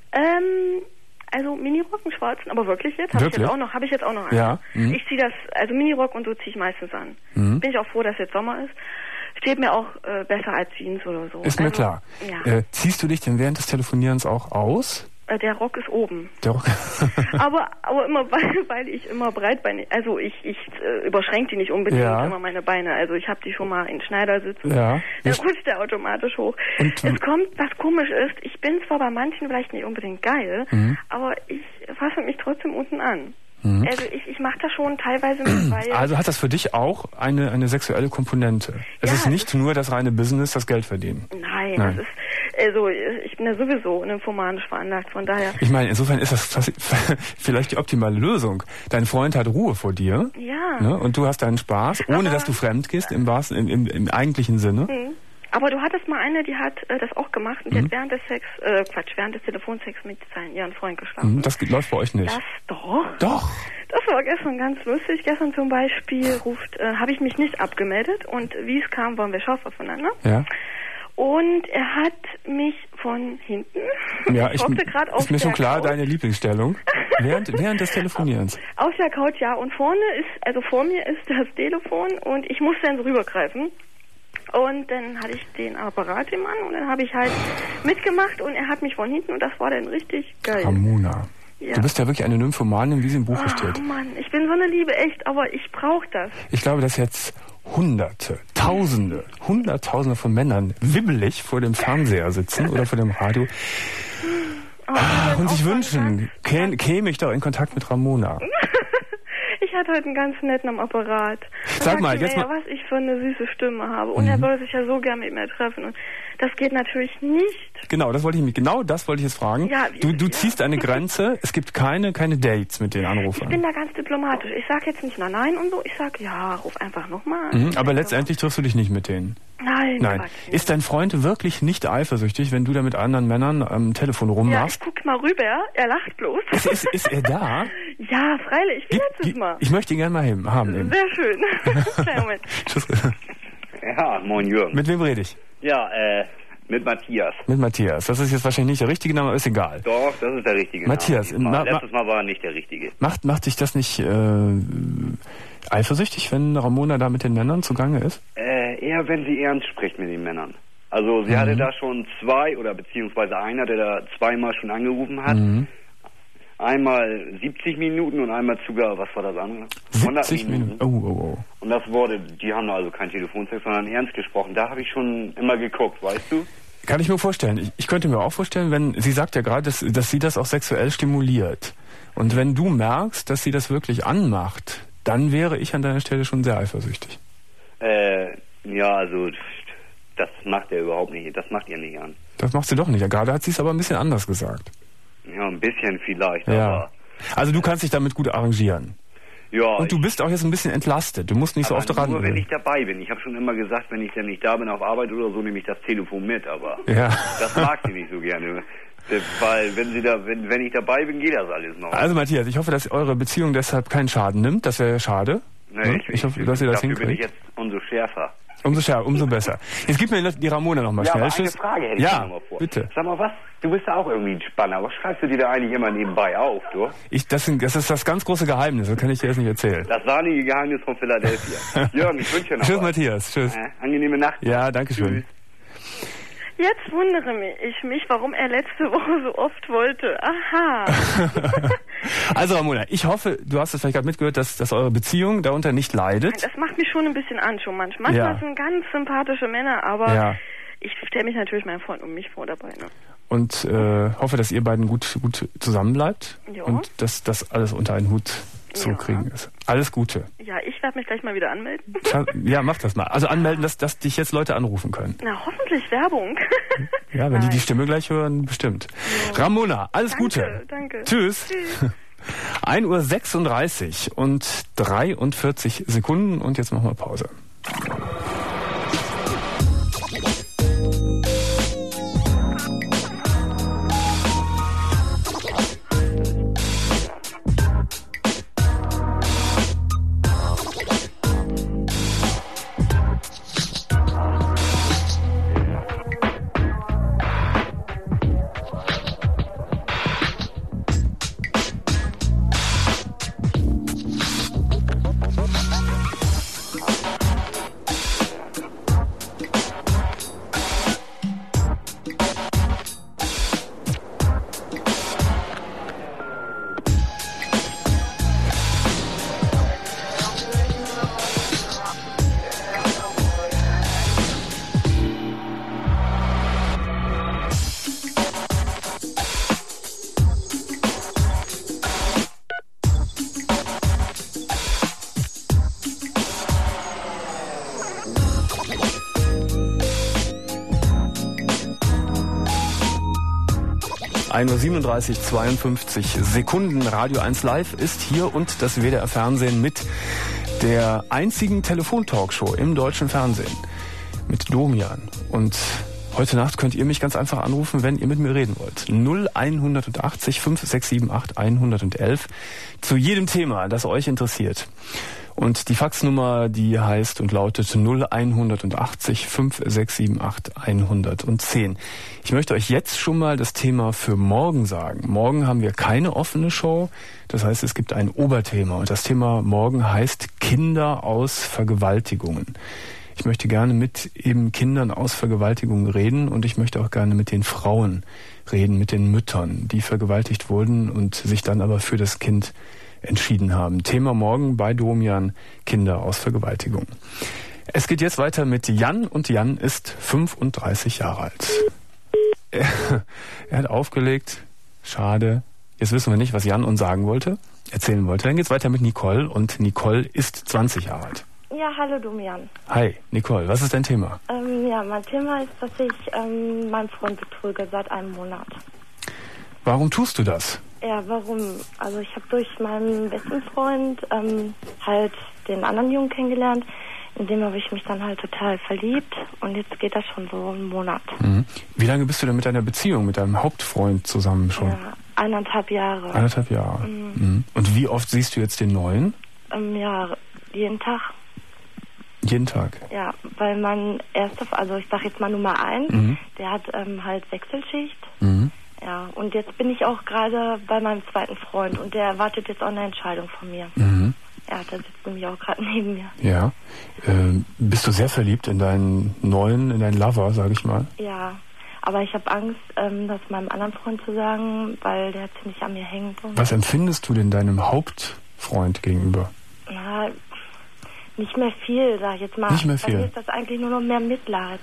Also Minirock, einen schwarzen, aber wirklich jetzt? Habe ich jetzt auch noch einen. Ja. Ich ziehe das, also Minirock und so ziehe ich meistens an. Bin ich auch froh, dass jetzt Sommer ist. Steht mir auch besser als Jeans oder so. Ist mir klar. Ja. Ziehst du dich denn während des Telefonierens auch aus? Der Rock ist oben. Der Rock. aber immer, weil ich immer breitbeinig, also ich überschränke die nicht unbedingt immer meine Beine. Also ich habe die schon mal in Schneidersitz. Ja. Dann rutscht der automatisch hoch. Und es kommt, was komisch ist, ich bin zwar bei manchen vielleicht nicht unbedingt geil, aber ich fasse mich trotzdem unten an. Also ich mache das schon teilweise mit, weil... Also hat das für dich auch eine sexuelle Komponente? Es ist nicht nur das reine Business, das Geld verdienen. Nein. Das ist... Also ich bin ja sowieso nymphomanisch veranlagt, von daher... Ich meine, insofern ist das vielleicht die optimale Lösung. Dein Freund hat Ruhe vor dir. Ja. Ne? Und du hast deinen Spaß, ohne dass du fremd gehst, im eigentlichen Sinne. Aber du hattest mal eine, die hat das auch gemacht und die hat während des Telefonsex mit ihren Freund geschlafen. Das läuft bei euch nicht. Das doch. Doch. Das war gestern ganz lustig. Gestern zum Beispiel habe ich mich nicht abgemeldet und wie es kam, waren wir scharf aufeinander. Ja. Und er hat mich von hinten. Ja, ist mir schon klar, deine Lieblingsstellung. während des Telefonierens. Auf der Couch, ja. Und vor mir ist das Telefon und ich musste dann so rübergreifen. Und dann hatte ich den Apparat im Mann und dann habe ich halt mitgemacht und er hat mich von hinten und das war dann richtig geil. Ramona. Ja. Du bist ja wirklich eine Nymphomanin, wie sie im Buche steht. Oh Mann, ich bin so eine Liebe, echt, aber ich brauche das. Ich glaube, dass jetzt Hunderttausende von Männern wibbelig vor dem Fernseher sitzen oder vor dem Radio und sich wünschen, käme ich doch in Kontakt mit Ramona. Ich hatte heute einen ganz netten am Apparat. Sag mal, jetzt mal, was ich für eine süße Stimme habe. Und er würde sich ja so gern mit mir treffen. Und das geht natürlich nicht. Genau, das wollte ich jetzt fragen. Ja, du ziehst eine Grenze. Es gibt keine Dates mit den Anrufern. Ich bin da ganz diplomatisch. Ich sage jetzt nicht nein und so. Ich sage, ja, ruf einfach nochmal an. Aber letztendlich triffst du dich nicht mit denen. Nein. Quatsch, ist dein Freund wirklich nicht eifersüchtig, wenn du da mit anderen Männern am Telefon rummachst? Ja, ich guck mal rüber. Er lacht bloß. Ist er da? Ja, freilich. Wie letztes Mal. Ich möchte ihn gerne mal haben. Sehr schön. Kleinen Moment. Tschüss. Ja, moin Jürgen. Mit wem rede ich? Ja, mit Matthias. Mit Matthias. Das ist jetzt wahrscheinlich nicht der richtige Name, aber ist egal. Doch, das ist der richtige Matthias, Name. Letztes Mal war er nicht der richtige. Macht dich das nicht eifersüchtig, wenn Ramona da mit den Männern zugange ist? Eher, wenn sie ernst spricht mit den Männern. Also sie hatte da schon beziehungsweise einer, der da zweimal schon angerufen hat. Einmal 70 Minuten und einmal sogar, was war das andere? 70 Minuten. Oh. Und das wurde, die haben also kein Telefonsex, sondern ernst gesprochen. Da habe ich schon immer geguckt, weißt du? Kann ich mir vorstellen. Ich könnte mir auch vorstellen, wenn, sie sagt ja gerade, dass sie das auch sexuell stimuliert. Und wenn du merkst, dass sie das wirklich anmacht, dann wäre ich an deiner Stelle schon sehr eifersüchtig. Ja, also, das macht er überhaupt nicht. Das macht ihr nicht an. Das macht sie doch nicht. Ja, gerade hat sie es aber ein bisschen anders gesagt. Ja, ein bisschen vielleicht, ja. Aber... Also du kannst dich damit gut arrangieren. Ja. Und du bist auch jetzt ein bisschen entlastet. Du musst nicht so oft ran. Nur wenn ich dabei bin. Ich habe schon immer gesagt, wenn ich dann nicht da bin auf Arbeit oder so, nehme ich das Telefon mit. Aber das mag sie nicht so gerne. Weil wenn ich dabei bin, geht das alles noch. Also Matthias, ich hoffe, dass eure Beziehung deshalb keinen Schaden nimmt. Das wäre schade. Nee, ich hoffe, dass ihr das hinkriegt. Dafür bin ich jetzt umso schärfer. Umso schärfer, umso besser. Jetzt gib mir die Ramona nochmal schnell. Aber eine Frage hätte ich noch mal vor. Bitte. Sag mal was, du bist ja auch irgendwie ein Spanner. Was schreibst du dir da eigentlich immer nebenbei auf, du? Das ist das ganz große Geheimnis, das kann ich dir jetzt nicht erzählen. Das sahnige Geheimnis von Philadelphia. Jürgen, ich wünsche dir noch Tschüss, was. Matthias. Tschüss. Angenehme Nacht. Ja, danke schön. Jetzt wundere ich mich, warum er letzte Woche so oft wollte. Aha. Also Ramona, ich hoffe, du hast es vielleicht gerade mitgehört, dass eure Beziehung darunter nicht leidet. Das macht mich schon ein bisschen an, schon manchmal. Manchmal sind ganz sympathische Männer, aber ich stelle mich natürlich meinem Freund um mich vor dabei. Ne? Und hoffe, dass ihr beiden gut zusammen bleibt und dass das alles unter einen Hut zu kriegen ist. Alles Gute. Ja, ich werde mich gleich mal wieder anmelden. Ja, mach das mal. Also anmelden, dass dich jetzt Leute anrufen können. Na, hoffentlich Werbung. Ja, wenn die Stimme gleich hören, bestimmt. Ja. Ramona, alles Gute. Danke. Tschüss. 1:36 und 43 Sekunden und jetzt machen wir Pause. Uhr 37:52 Sekunden. Radio 1 Live ist hier und das WDR Fernsehen mit der einzigen Telefontalkshow im deutschen Fernsehen mit Domian. Und heute Nacht könnt ihr mich ganz einfach anrufen, wenn ihr mit mir reden wollt. 0180 5678 111 zu jedem Thema, das euch interessiert. Und die Faxnummer, die heißt und lautet 0180 5678 110. Ich möchte euch jetzt schon mal das Thema für morgen sagen. Morgen haben wir keine offene Show. Das heißt, es gibt ein Oberthema. Und das Thema morgen heißt Kinder aus Vergewaltigungen. Ich möchte gerne mit eben Kindern aus Vergewaltigungen reden und ich möchte auch gerne mit den Frauen reden, mit den Müttern, die vergewaltigt wurden und sich dann aber für das Kind entschieden haben. Thema morgen bei Domian, Kinder aus Vergewaltigung. Es geht jetzt weiter mit Jan und Jan ist 35 Jahre alt. Er hat aufgelegt. Schade. Jetzt wissen wir nicht, was Jan uns sagen wollte, erzählen wollte. Dann geht's weiter mit Nicole und Nicole ist 20 Jahre alt. Ja, hallo Domian. Hi, Nicole, was ist dein Thema? Ja, mein Thema ist, dass ich meinen Freund betrüge seit einem Monat. Warum tust du das? Ja, warum? Also ich habe durch meinen besten Freund halt den anderen Jungen kennengelernt. In dem habe ich mich dann halt total verliebt und jetzt geht das schon so einen Monat. Mhm. Wie lange bist du denn mit deiner Beziehung, mit deinem Hauptfreund zusammen schon? Ja, 1,5 Jahre. 1,5 Jahre. Mhm. Und wie oft siehst du jetzt den neuen? Ja, jeden Tag. Jeden Tag? Ja, weil mein erster, also ich sag jetzt mal Nummer 1, der hat halt Wechselschicht. Ja, und jetzt bin ich auch gerade bei meinem zweiten Freund und der erwartet jetzt auch eine Entscheidung von mir. Ja, der sitzt nämlich auch gerade neben mir. Ja. Bist du sehr verliebt in deinen Lover, sag ich mal? Ja, aber ich habe Angst, das meinem anderen Freund zu sagen, weil der ziemlich an mir hängt. Und was empfindest du denn deinem Hauptfreund gegenüber? Na, nicht mehr viel, sag ich jetzt mal. Nicht mehr viel? Bei mir ist das eigentlich nur noch mehr Mitleid.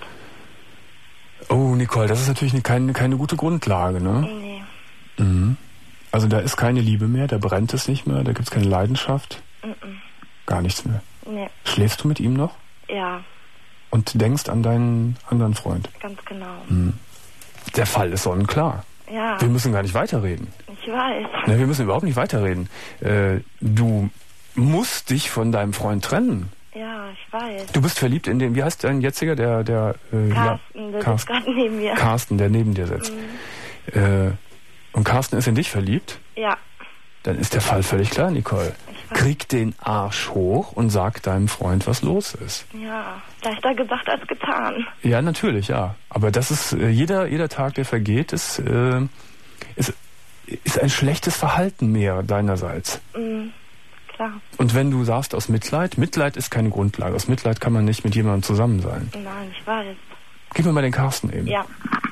Oh, Nicole, das ist natürlich keine gute Grundlage, ne? Nee. Also da ist keine Liebe mehr, da brennt es nicht mehr, da gibt es keine Leidenschaft? Gar nichts mehr? Nee. Schläfst du mit ihm noch? Ja. Und denkst an deinen anderen Freund? Ganz genau. Der Fall ist sonnenklar. Ja. Wir müssen gar nicht weiterreden. Ich weiß. Ne, wir müssen überhaupt nicht weiterreden. Du musst dich von deinem Freund trennen. Ja, ich weiß. Du bist verliebt in den, wie heißt dein jetziger, Carsten, der sitzt gerade neben mir. Carsten, der neben dir sitzt. Und Carsten ist in dich verliebt? Ja. Dann ist der Fall völlig klar, Nicole. Krieg den Arsch hoch und sag deinem Freund, was los ist. Ja, leichter gesagt als getan. Ja, natürlich, ja. Aber das ist, jeder Tag, der vergeht, ist ein schlechtes Verhalten mehr deinerseits. Klar. Und wenn du sagst aus Mitleid ist keine Grundlage. Aus Mitleid kann man nicht mit jemandem zusammen sein. Nein, ich weiß. Gib mir mal den Carsten eben. Ja.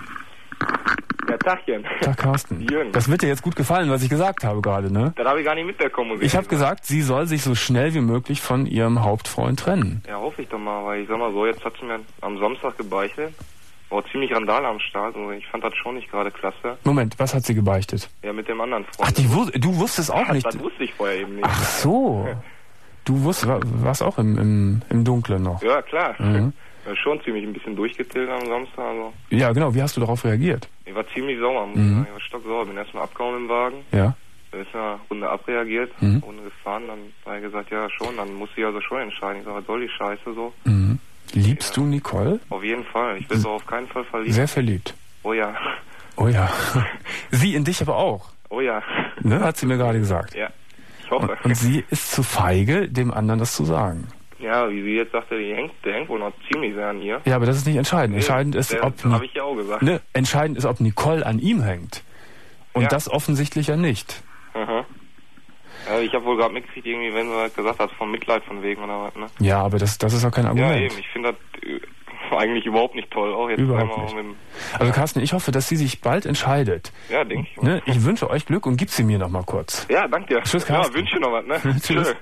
Ja, Tagchen. Tag, Carsten. Jürgen. Das wird dir jetzt gut gefallen, was ich gesagt habe gerade, ne? Das habe ich gar nicht mitbekommen. Ich habe gesagt, sie soll sich so schnell wie möglich von ihrem Hauptfreund trennen. Ja, hoffe ich doch mal, weil ich sag mal so, jetzt hat sie mir am Samstag gebeichtet. War ziemlich Randal am Start und ich fand das schon nicht gerade klasse. Moment, was hat sie gebeichtet? Ja, mit dem anderen Freund. Ach, du wusstest auch nicht. Das wusste ich vorher eben nicht. Ach so. Du warst auch im Dunklen noch. Ja, klar. Ja, schon ziemlich ein bisschen durchgetillt am Samstag. Also. Ja, genau. Wie hast du darauf reagiert? Ich war ziemlich sauer, muss ich sagen. Ich war stocksauer. Bin erstmal abgehauen im Wagen. Ja. Da ist eine Runde abreagiert, Runde gefahren. Dann habe ich gesagt, ja schon, dann muss sie also schon entscheiden. Ich sage, was soll die Scheiße so? Liebst du Nicole? Auf jeden Fall. Ich will sie auf keinen Fall verlieben. Sehr verliebt. Oh ja. Oh ja. Sie in dich aber auch. Oh ja. Ne, hat sie mir gerade gesagt. Ja, ich hoffe. Und sie ist zu feige, dem anderen das zu sagen. Ja, wie sie jetzt sagte, der hängt wohl noch ziemlich sehr an ihr. Ja, aber das ist nicht entscheidend. Entscheidend ist, ob... Das habe ich ja auch gesagt. Ne, entscheidend ist, ob Nicole an ihm hängt. Und das offensichtlich ja nicht. Aha. Ja, ich habe wohl gerade mitgekriegt, irgendwie, wenn sie halt gesagt hat, von Mitleid von wegen oder was, ne? Ja, aber das ist auch kein Argument. Ja, eben. Ich finde das eigentlich überhaupt nicht toll. Auch jetzt überhaupt nicht. Also Carsten, ich hoffe, dass sie sich bald entscheidet. Ja, denke ich. Ne? Ich wünsche euch Glück und gib sie mir noch mal kurz. Ja, danke dir. Tschüss, Carsten. Ja, wünsche noch was, ne? Tschüss.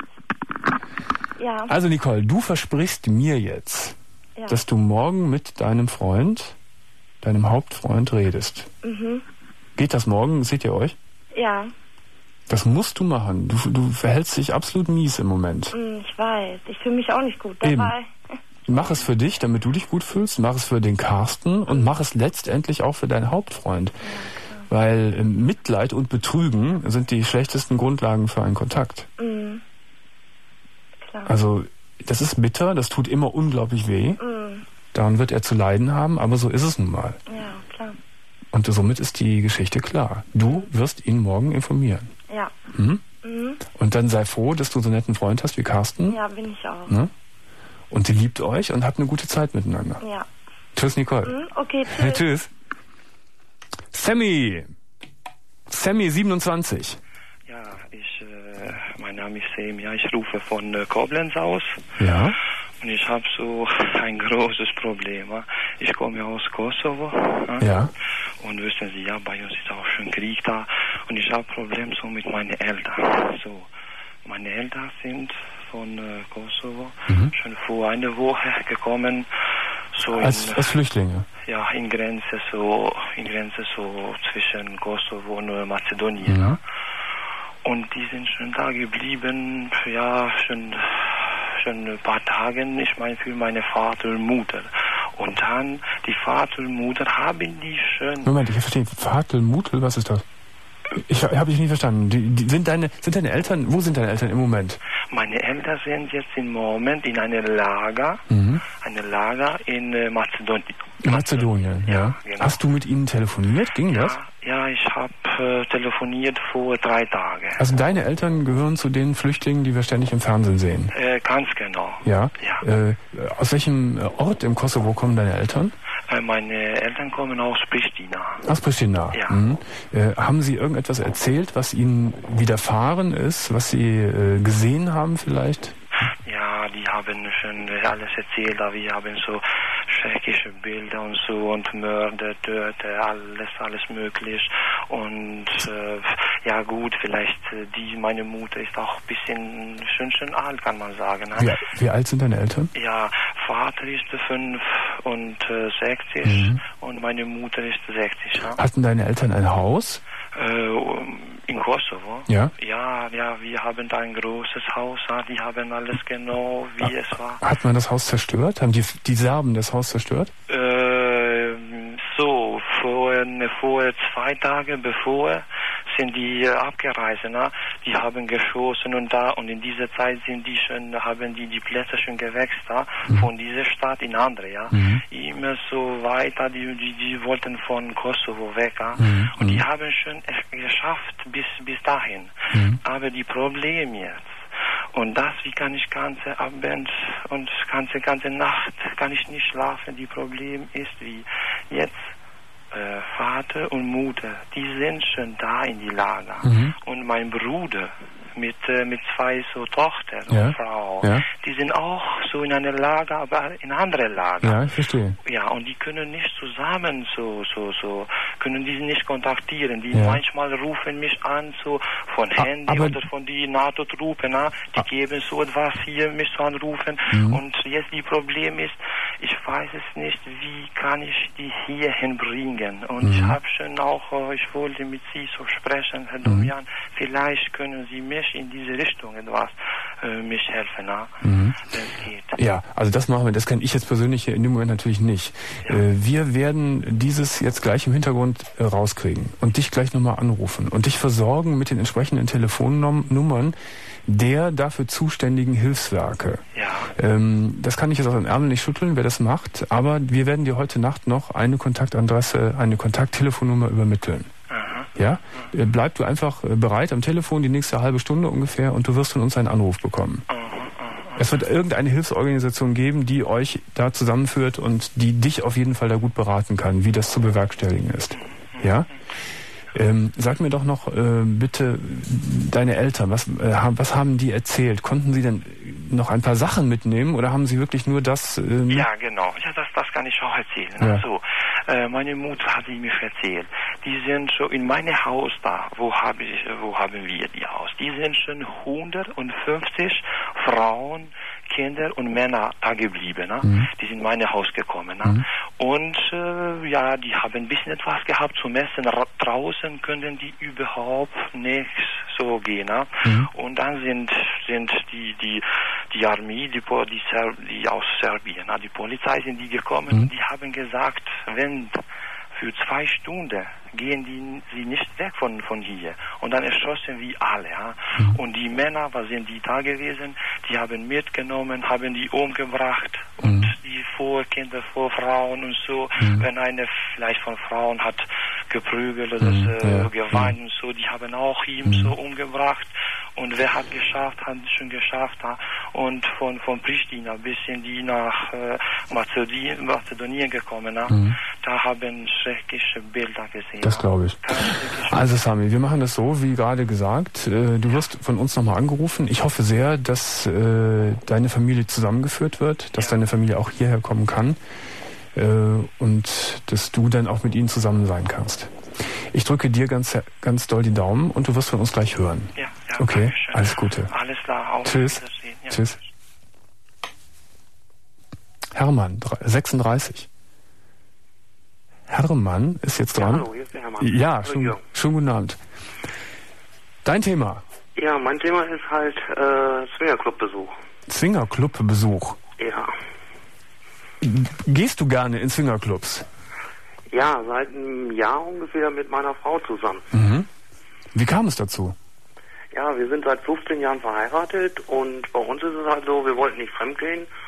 Ja. Also Nicole, du versprichst mir jetzt, dass du morgen mit deinem Freund, deinem Hauptfreund redest. Geht das morgen? Seht ihr euch? Ja. Das musst du machen. Du verhältst dich absolut mies im Moment. Ich weiß. Ich fühle mich auch nicht gut dabei. Mach es für dich, damit du dich gut fühlst. Mach es für den Carsten und mach es letztendlich auch für deinen Hauptfreund. Ja, weil Mitleid und Betrügen sind die schlechtesten Grundlagen für einen Kontakt. Klar. Also das ist bitter, das tut immer unglaublich weh. Daran wird er zu leiden haben, aber so ist es nun mal. Ja, klar. Und somit ist die Geschichte klar. Du wirst ihn morgen informieren. Ja. Und dann sei froh, dass du so einen netten Freund hast wie Carsten. Ja, bin ich auch. Ne? Und die liebt euch und habt eine gute Zeit miteinander. Ja. Tschüss, Nicole. Okay, tschüss. Tschüss. Sammy, 27. Ja, mein Name ist Sam. Ja, ich rufe von Koblenz aus. Ja. Und ich habe so ein großes Problem. Ich komme aus Kosovo. Ja. Und wissen Sie, ja, bei uns ist auch schon Krieg da. Und ich habe Probleme so mit meinen Eltern. So, meine Eltern sind von Kosovo schon vor einer Woche gekommen. So als Flüchtlinge? Ja, in Grenze so zwischen Kosovo und Mazedonien. Und die sind schon da geblieben, ja, schon ein paar Tage, ich meine für meine Vater und Mutter. Und dann, die Vater und Mutter haben die schon... Moment, ich verstehe, Vater und Mutter, was ist das? Ich habe dich nicht verstanden. Sind deine Eltern, wo sind deine Eltern im Moment? Meine Eltern sind jetzt im Moment in einem Lager, in Mazedonien. In Mazedonien, ja. Genau. Hast du mit ihnen telefoniert? Ging das? Ja, ich ich habe telefoniert vor 3 Tagen. Also deine Eltern gehören zu den Flüchtlingen, die wir ständig im Fernsehen sehen? Ganz genau. Ja? Ja. Aus welchem Ort im Kosovo kommen deine Eltern? Meine Eltern kommen aus Pristina. Aus Pristina? Ja. Mhm. Haben Sie irgendetwas erzählt, was Ihnen widerfahren ist, was Sie gesehen haben vielleicht? Ja, die haben schon alles erzählt, aber wir haben so schreckliche Bilder und so und Mörder, Töte, alles möglich. Und ja gut, vielleicht meine Mutter ist auch ein bisschen schon alt, kann man sagen. Ne? Wie alt sind deine Eltern? Ja, Vater ist 65 und meine Mutter ist 60. Ja? Hatten deine Eltern ein Haus? In Kosovo? Ja. Ja, wir haben da ein großes Haus, die haben alles genau, wie es war. Hat man das Haus zerstört? Haben die Serben das Haus zerstört? So, vor 2 Tagen bevor sind die abgereist, ne? Die haben geschossen und in dieser Zeit haben die Plätze schon gewechselt, von dieser Stadt in andere, ja. Immer so weiter, die wollten von Kosovo weg, ja. Und die haben schon geschafft bis dahin. Aber die Probleme jetzt, und das, wie kann ich ganze Abend und ganze Nacht kann ich nicht schlafen, die Problem ist, wie jetzt Vater und Mutter, die sind schon da in die Lager. Und mein Bruder mit 2 so Tochtern und Frau, die sind auch so in einer Lager, aber in andere Lager. Ja, ich verstehe. Ja, und die können nicht zusammen können die nicht kontaktieren. Die manchmal rufen mich an, so von Handy oder von die NATO-Truppen, die geben so etwas hier, mich zu anrufen. Und jetzt die Problem ist, ich weiß es nicht, wie kann ich die hier hinbringen. Und ich habe schon auch, ich wollte mit Sie so sprechen, Herr Domjan, vielleicht können Sie mich in diese Richtung etwas mich helfen, das geht. Ja, also das machen wir, das kann ich jetzt persönlich in dem Moment natürlich nicht. Ja. Wir werden dieses jetzt gleich im Hintergrund rauskriegen und dich gleich nochmal anrufen und dich versorgen mit den entsprechenden Telefonnummern der dafür zuständigen Hilfswerke. Ja. Das kann ich jetzt aus dem Ärmel nicht schütteln, wer das macht, aber wir werden dir heute Nacht noch eine Kontaktadresse, eine Kontakttelefonnummer übermitteln. Ja? Bleib du einfach bereit am Telefon die nächste halbe Stunde ungefähr und du wirst von uns einen Anruf bekommen. Es wird irgendeine Hilfsorganisation geben, die euch da zusammenführt und die dich auf jeden Fall da gut beraten kann, wie das zu bewerkstelligen ist. Ja? Sag mir doch noch bitte deine Eltern, was haben die erzählt? Konnten sie denn noch ein paar Sachen mitnehmen oder haben sie wirklich nur das... Ja, genau. Ja, das kann ich auch erzählen. Ja. Also, meine Mutter hat mir erzählt, die sind so in meinem Haus da, wo haben wir die Haus? Die sind schon 150 Frauen, Kinder und Männer da geblieben. Die sind in mein Haus gekommen. Und ja, die haben ein bisschen etwas gehabt zum Essen. Draußen können die überhaupt nichts so gehen. Und dann sind die Armee, die aus Serbien, die Polizei sind die gekommen und die haben gesagt, wenn für 2 Stunden gehen sie nicht weg von hier. Und dann erschossen wir alle. Und die Männer, was sind die da gewesen, die haben mitgenommen, haben die umgebracht. Und die Kinder, Frauen und so. Wenn eine vielleicht von Frauen hat geprügelt oder geweint und so, die haben auch ihn so umgebracht. Und wer hat schon geschafft. Und von Pristina bis in die nach Mazedonien gekommen. Da haben schreckliche Bilder gesehen. Das glaube ich. Also Sami, wir machen das so, wie gerade gesagt. Du wirst von uns nochmal angerufen. Ich hoffe sehr, dass deine Familie zusammengeführt wird, dass deine Familie auch hierher kommen kann und dass du dann auch mit ihnen zusammen sein kannst. Ich drücke dir ganz doll die Daumen und du wirst von uns gleich hören. Ja, okay, alles Gute. Alles klar, auf Tschüss. Ja. Tschüss. Hermann, 36. Hermann ist jetzt dran. Ja, hallo, hier ist der Hermann. Ja, schon guten Abend. Dein Thema? Ja, mein Thema ist halt Swingerclub-Besuch. Swingerclub-Besuch? Ja. Gehst du gerne in Swingerclubs? Ja, seit einem Jahr ungefähr mit meiner Frau zusammen. Wie kam es dazu? Ja, wir sind seit 15 Jahren verheiratet und bei uns ist es halt so, wir wollten nicht fremdgehen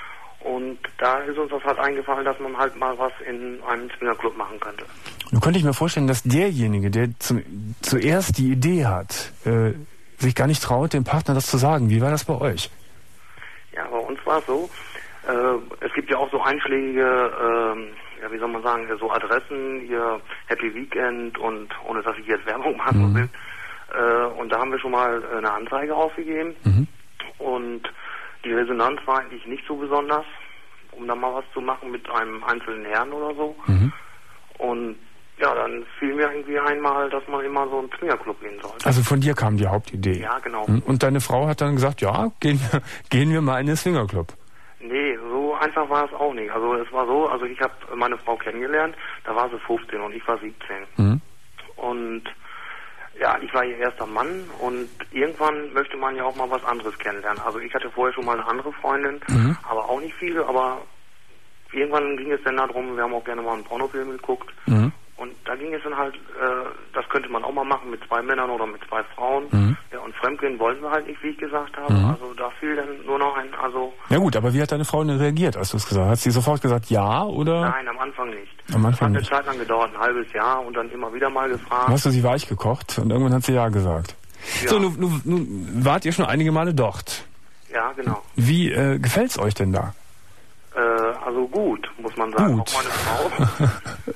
Und da ist uns das halt eingefallen, dass man halt mal was in einem Swingerclub machen könnte. Nun könnte ich mir vorstellen, dass derjenige, der zuerst die Idee hat, sich gar nicht traut, dem Partner das zu sagen. Wie war das bei euch? Ja, bei uns war es so, es gibt ja auch so einschlägige, ja, wie soll man sagen, so Adressen, hier Happy Weekend und ohne dass ich jetzt Werbung machen will. Und da haben wir schon mal eine Anzeige aufgegeben. Und die Resonanz war eigentlich nicht so besonders, um da mal was zu machen mit einem einzelnen Herrn oder so. Und ja, dann fiel mir irgendwie einmal, dass man immer so einen Swingerclub gehen sollte. Also von dir kam die Hauptidee? Ja, genau. Und deine Frau hat dann gesagt, ja, gehen wir mal in den Swingerclub. Nee, so einfach war es auch nicht. Also es war so, also ich habe meine Frau kennengelernt, da war sie 15 und ich war 17. Und ja, ich war ihr erster Mann und irgendwann möchte man ja auch mal was anderes kennenlernen. Also ich hatte vorher schon mal eine andere Freundin, aber auch nicht viele, aber irgendwann ging es dann darum, wir haben auch gerne mal einen Pornofilm geguckt. Und da ging es dann halt, das könnte man auch mal machen mit 2 Männern oder mit 2 Frauen. Ja, und Fremdgehen wollten wir halt nicht, wie ich gesagt habe. Also da fiel dann nur noch ein, also... Ja gut, aber wie hat deine Frau denn reagiert, als du es gesagt hast? Hat sie sofort gesagt, ja, oder? Nein, am Anfang nicht. Am Anfang nicht. Hat eine Zeit lang gedauert, ein halbes Jahr und dann immer wieder mal gefragt. Hast du sie weich gekocht und irgendwann hat sie ja gesagt. Ja. So, nun wart ihr schon einige Male dort. Ja, genau. Wie gefällt's euch denn da? Also gut, muss man sagen. Gut. Auch meine Frau.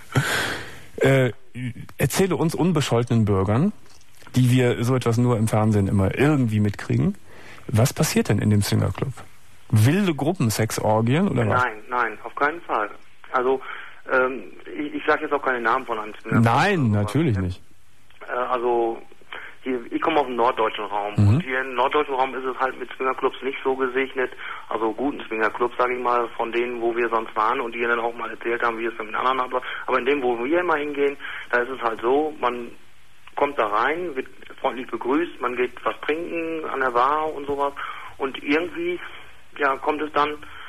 Erzähle uns unbescholtenen Bürgern, die wir so etwas nur im Fernsehen immer irgendwie mitkriegen, was passiert denn in dem Swingerclub? Wilde Gruppensexorgien oder was? Nein, auf keinen Fall. Also, ich sage jetzt auch keine Namen von einem Swingerclub. Nein, natürlich nicht. Also, hier, ich komme aus dem norddeutschen Raum und hier im norddeutschen Raum ist es halt mit Swingerclubs nicht so gesegnet, also guten Swingerclubs, sage ich mal, von denen, wo wir sonst waren und die dann auch mal erzählt haben, wie es mit anderen war. Aber in dem, wo wir immer hingehen, da ist es halt so, man kommt da rein, wird freundlich begrüßt, man geht was trinken an der Bar und sowas und irgendwie, ja, kommt es dann,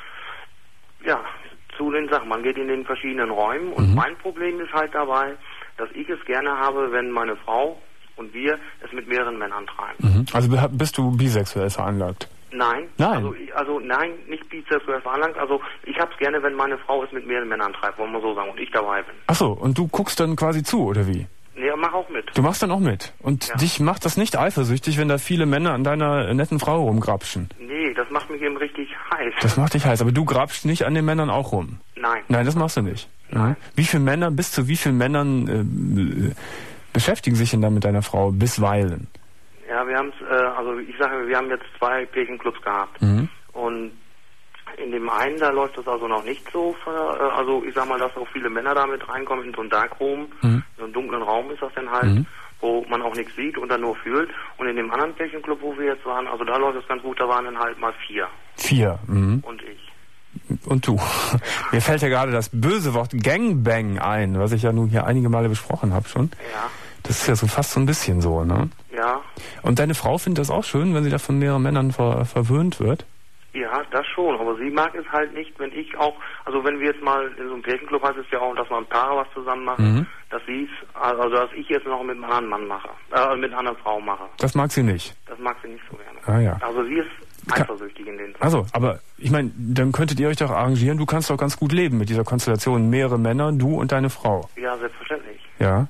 ja, zu den Sachen. Man geht in den verschiedenen Räumen und mein Problem ist halt dabei, dass ich es gerne habe, wenn meine Frau und wir es mit mehreren Männern treiben. Also bist du bisexuell veranlagt? Nein. Nein. Also nein, nicht bisexuell veranlagt. Also ich hab's gerne, wenn meine Frau es mit mehreren Männern treibt, wollen wir so sagen, und ich dabei bin. Ach so, und du guckst dann quasi zu, oder wie? Nee, mach auch mit. Du machst dann auch mit? Und dich macht das nicht eifersüchtig, wenn da viele Männer an deiner netten Frau rumgrapschen? Nee, das macht mich eben richtig heiß. Das macht dich heiß, aber du grapschst nicht an den Männern auch rum? Nein. Nein, das machst du nicht? Nein. Wie viele Männer, bis zu wie vielen Männern beschäftigen sich denn da mit deiner Frau bisweilen? Ja, wir haben's, also ich sage, wir haben jetzt 2 Pärchenclubs gehabt. Und in dem einen, da läuft das also noch nicht so, also ich sag mal, dass auch viele Männer da mit reinkommen in so einen Darkroom, so einen dunklen Raum ist das dann halt, wo man auch nichts sieht und dann nur fühlt. Und in dem anderen Pärchenclub, wo wir jetzt waren, also da läuft es ganz gut, da waren dann halt mal 4. 4? Und ich. Und du. Mir fällt ja gerade das böse Wort Gangbang ein, was ich ja nun hier einige Male besprochen habe schon. Ja. Das ist ja so fast so ein bisschen so, ne? Ja. Und deine Frau findet das auch schön, wenn sie da von mehreren Männern verwöhnt wird? Ja, das schon, aber sie mag es halt nicht, wenn ich auch, also wenn wir jetzt mal in so einem Pärchenclub heißt es ja auch, dass man Paare was zusammen machen, dass sie es, also dass ich jetzt noch mit einem anderen Mann mache, mit einer anderen Frau mache. Das mag sie nicht? Das mag sie nicht so gerne. Ah ja. Also sie ist eifersüchtig in den Sachen. Also, aber ich meine, dann könntet ihr euch doch arrangieren, du kannst doch ganz gut leben mit dieser Konstellation, mehrere Männer, du und deine Frau. Ja, selbstverständlich. Ja.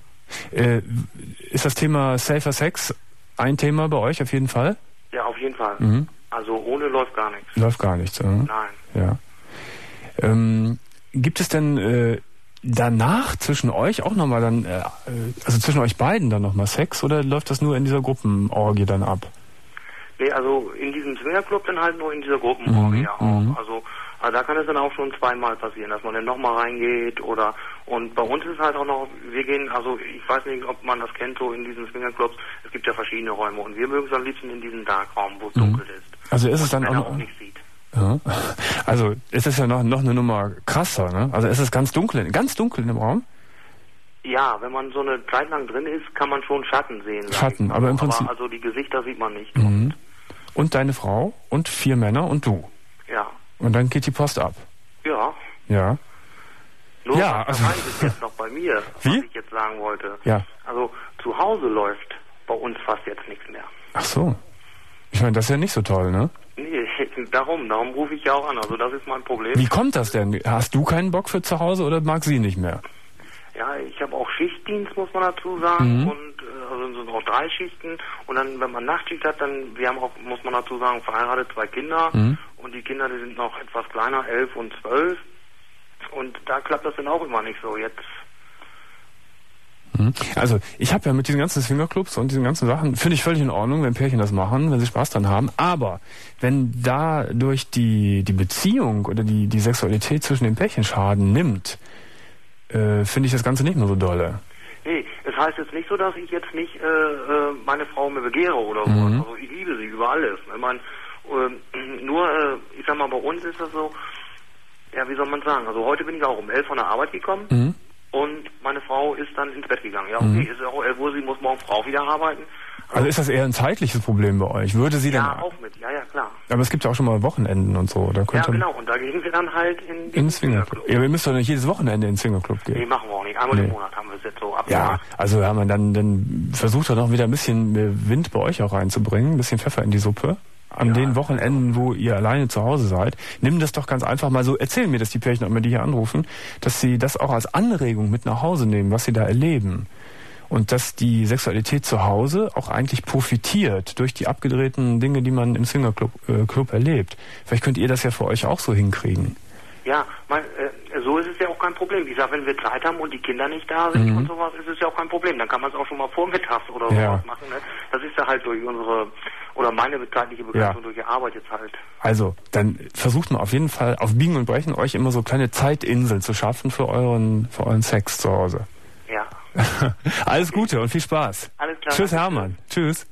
Ist das Thema Safer Sex ein Thema bei euch auf jeden Fall? Ja, auf jeden Fall. Also ohne läuft gar nichts. Läuft gar nichts, Nein. Ja. Gibt es denn danach zwischen euch auch nochmal dann, also zwischen euch beiden dann nochmal Sex oder läuft das nur in dieser Gruppenorgie dann ab? Nee, also in diesem Swingerclub dann halt nur in dieser Gruppenorgie auch. Also da kann es dann auch schon 2-mal passieren, dass man dann nochmal reingeht oder, und bei uns ist halt auch noch, wir gehen, also ich weiß nicht, ob man das kennt, so in diesen Swingerclubs, es gibt ja verschiedene Räume und wir mögen es am liebsten in diesem Darkraum, wo es dunkel ist. Also ist es dann auch nicht sieht. Ja. Also ist es ja noch eine Nummer krasser, ne? Also ist es ganz dunkel in dem Raum? Ja, wenn man so eine Zeit lang drin ist, kann man schon Schatten sehen. Schatten, aber im Prinzip... Aber also die Gesichter sieht man nicht. Und deine Frau und 4 Männer und du. Ja. Und dann geht die Post ab. Ja. Ja. Nur ja, was ist jetzt noch bei mir, was ich jetzt sagen wollte. Ja. Also zu Hause läuft bei uns fast jetzt nichts mehr. Ach so. Ich meine, das ist ja nicht so toll, ne? Nee, Darum rufe ich ja auch an. Also das ist mein Problem. Wie kommt das denn? Hast du keinen Bock für zu Hause oder mag sie nicht mehr? Ja, ich habe auch Schichtdienst, muss man dazu sagen. Und also sind auch 3 Schichten. Und dann, wenn man Nachtschicht hat, dann, wir haben auch, muss man dazu sagen, verheiratet 2 Kinder. Und die Kinder, die sind noch etwas kleiner, 11 und 12. Und da klappt das dann auch immer nicht so. Jetzt. Also ich habe ja mit diesen ganzen Swingerclubs und diesen ganzen Sachen, finde ich völlig in Ordnung, wenn Pärchen das machen, wenn sie Spaß dran haben. Aber wenn da durch die Beziehung oder die Sexualität zwischen den Pärchen Schaden nimmt, finde ich das Ganze nicht mehr so dolle. Nee, es heißt jetzt nicht so, dass ich jetzt nicht meine Frau mir begehre oder so. Also ich liebe sie über alles. Ich meine, ich sag mal, bei uns ist das so, ja, wie soll man sagen, also heute bin ich auch um 11 von der Arbeit gekommen. Und meine Frau ist dann ins Bett gegangen. Ja, okay, ist auch 11 Uhr, sie muss morgen Frau wieder arbeiten. Also ist das eher ein zeitliches Problem bei euch? Würde sie denn... Ja, auch mit, ja, klar. Aber es gibt ja auch schon mal Wochenenden und so. Da ja, genau, und da gehen wir dann halt in den Swingerclub. Ja, wir müssen doch nicht jedes Wochenende in den Swingerclub gehen. Nee, machen wir auch nicht. Einmal im Monat haben wir es jetzt so abgemacht. Ja, also ja, dann versucht er noch wieder ein bisschen Wind bei euch auch reinzubringen, ein bisschen Pfeffer in die Suppe. An den Wochenenden, wo ihr alleine zu Hause seid, nimm das doch ganz einfach mal so, erzählen mir das die Pärchen auch immer, die hier anrufen, dass sie das auch als Anregung mit nach Hause nehmen, was sie da erleben. Und dass die Sexualität zu Hause auch eigentlich profitiert durch die abgedrehten Dinge, die man im Swingerclub erlebt. Vielleicht könnt ihr das ja für euch auch so hinkriegen. Ja, so ist es ja auch kein Problem. Ich sag, wenn wir Zeit haben und die Kinder nicht da sind und sowas, ist es ja auch kein Problem. Dann kann man es auch schon mal vormittags oder sowas machen. Ne? Das ist ja halt durch meine zeitliche Begrenzung durch die Arbeit jetzt halt. Also, dann versucht man auf jeden Fall auf Biegen und Brechen euch immer so kleine Zeitinseln zu schaffen für euren Sex zu Hause. Ja. Alles Gute und viel Spaß. Alles klar. Tschüss, Hermann. Tschüss.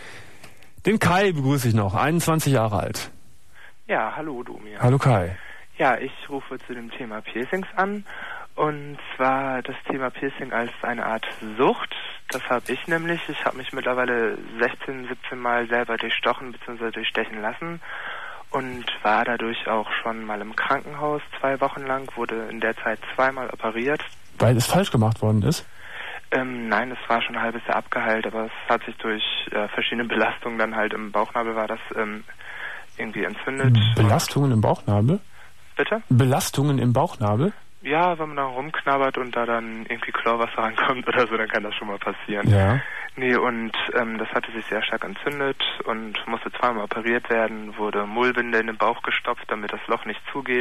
Den Kai begrüße ich noch, 21 Jahre alt. Ja, hallo Domir. Hallo Kai. Ja, ich rufe zu dem Thema Piercings an. Und zwar das Thema Piercing als eine Art Sucht. Das habe ich nämlich. Ich habe mich mittlerweile 16, 17 Mal selber durchstochen bzw. durchstechen lassen. Und war dadurch auch schon mal im Krankenhaus 2 Wochen lang. Wurde in der Zeit 2-mal operiert. Weil es falsch gemacht worden ist? Nein, es war schon ein halbes Jahr abgeheilt. Aber es hat sich durch verschiedene Belastungen dann halt im Bauchnabel war das irgendwie entzündet. Belastungen im Bauchnabel? Bitte? Belastungen im Bauchnabel? Ja, wenn man da rumknabbert und da dann irgendwie Chlorwasser rankommt oder so, dann kann das schon mal passieren. Ja. Nee, und das hatte sich sehr stark entzündet und musste 2-mal operiert werden, wurde Mullbinde in den Bauch gestopft, damit das Loch nicht zugeht,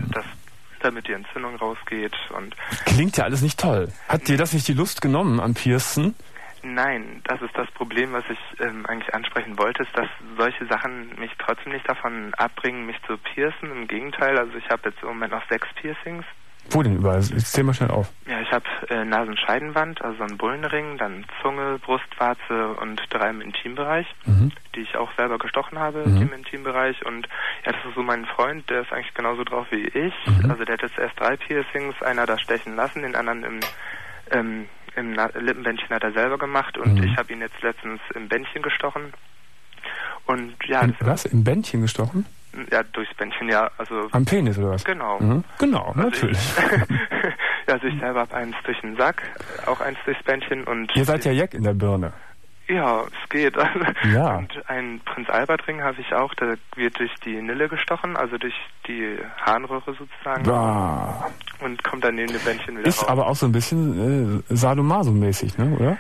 damit die Entzündung rausgeht. Und klingt ja alles nicht toll. Hat dir das nicht die Lust genommen am Piercen? Nein, das ist das Problem, was ich eigentlich ansprechen wollte, ist, dass solche Sachen mich trotzdem nicht davon abbringen, mich zu piercen. Im Gegenteil, also ich habe jetzt im Moment noch 6 Piercings. Wo denn überall? Jetzt zähl mal schnell auf. Ja, ich habe Nasenscheidenwand, also so einen Bullenring, dann Zunge, Brustwarze und 3 im Intimbereich, die ich auch selber gestochen habe im Intimbereich. Und ja, das ist so mein Freund, der ist eigentlich genauso drauf wie ich. Also der hat jetzt erst 3 Piercings, einer da stechen lassen, den anderen im Lippenbändchen hat er selber gemacht und ich habe ihn jetzt letztens im Bändchen gestochen. Und ja. Was? Im Bändchen gestochen? Ja, durchs Bändchen, ja. Also am Penis oder was? Genau. Genau, also natürlich. Also ich selber habe eins durch den Sack, auch eins durchs Bändchen und... Ihr seid ja Jack in der Birne. Ja, es geht. Ja. Und ein Prinz Albert Ring habe ich auch, der wird durch die Nille gestochen, also durch die Harnröhre sozusagen. Ah. Und kommt dann neben dem Bändchen wieder raus. Ist aber auch so ein bisschen Sadomaso-mäßig, ne, oder?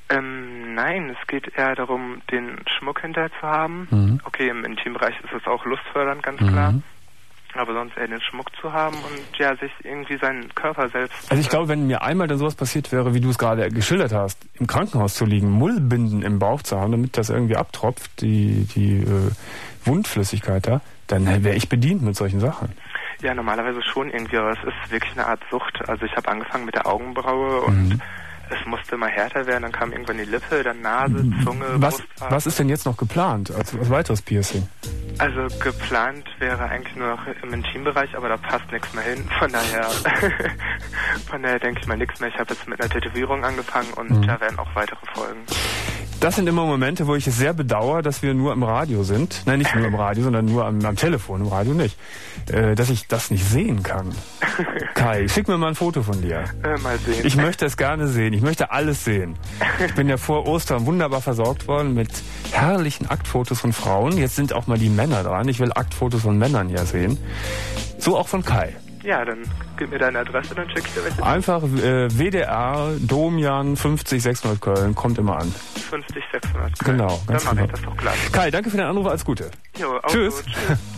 Nein, es geht eher darum, den Schmuck hinterher zu haben. Okay, im Intimbereich ist es auch lustfördernd, ganz klar. Aber sonst eher den Schmuck zu haben und ja, sich irgendwie seinen Körper selbst... Also ich glaube, wenn mir einmal dann sowas passiert wäre, wie du es gerade geschildert hast, im Krankenhaus zu liegen, Mullbinden im Bauch zu haben, damit das irgendwie abtropft, die Wundflüssigkeit da, dann wäre ich bedient mit solchen Sachen. Ja, normalerweise schon irgendwie, aber es ist wirklich eine Art Sucht. Also ich habe angefangen mit der Augenbraue und es musste immer härter werden, dann kam irgendwann die Lippe, dann Nase, Zunge, Brustwarze. Was ist denn jetzt noch geplant als weiteres Piercing? Also geplant wäre eigentlich nur noch im Intimbereich, aber da passt nichts mehr hin. Von daher denke ich mal nichts mehr. Ich habe jetzt mit einer Tätowierung angefangen und da werden auch weitere folgen. Das sind immer Momente, wo ich es sehr bedauere, dass wir nur im Radio sind. Nein, nicht nur im Radio, sondern nur am Telefon, im Radio nicht. Dass ich das nicht sehen kann. Kai, schick mir mal ein Foto von dir. Mal sehen. Ich möchte es gerne sehen. Ich möchte alles sehen. Ich bin ja vor Ostern wunderbar versorgt worden mit herrlichen Aktfotos von Frauen. Jetzt sind auch mal die Männer dran. Ich will Aktfotos von Männern hier sehen. So auch von Kai. Ja, dann gib mir deine Adresse, dann schick ich dir welche. Einfach WDR, Domian 50600 Köln, kommt immer an. 50600 Köln. Genau. Dann mache ich das doch gleich. Kai, danke für den Anruf, alles Gute. Jo, auch Tschüss. Gut. Tschüss.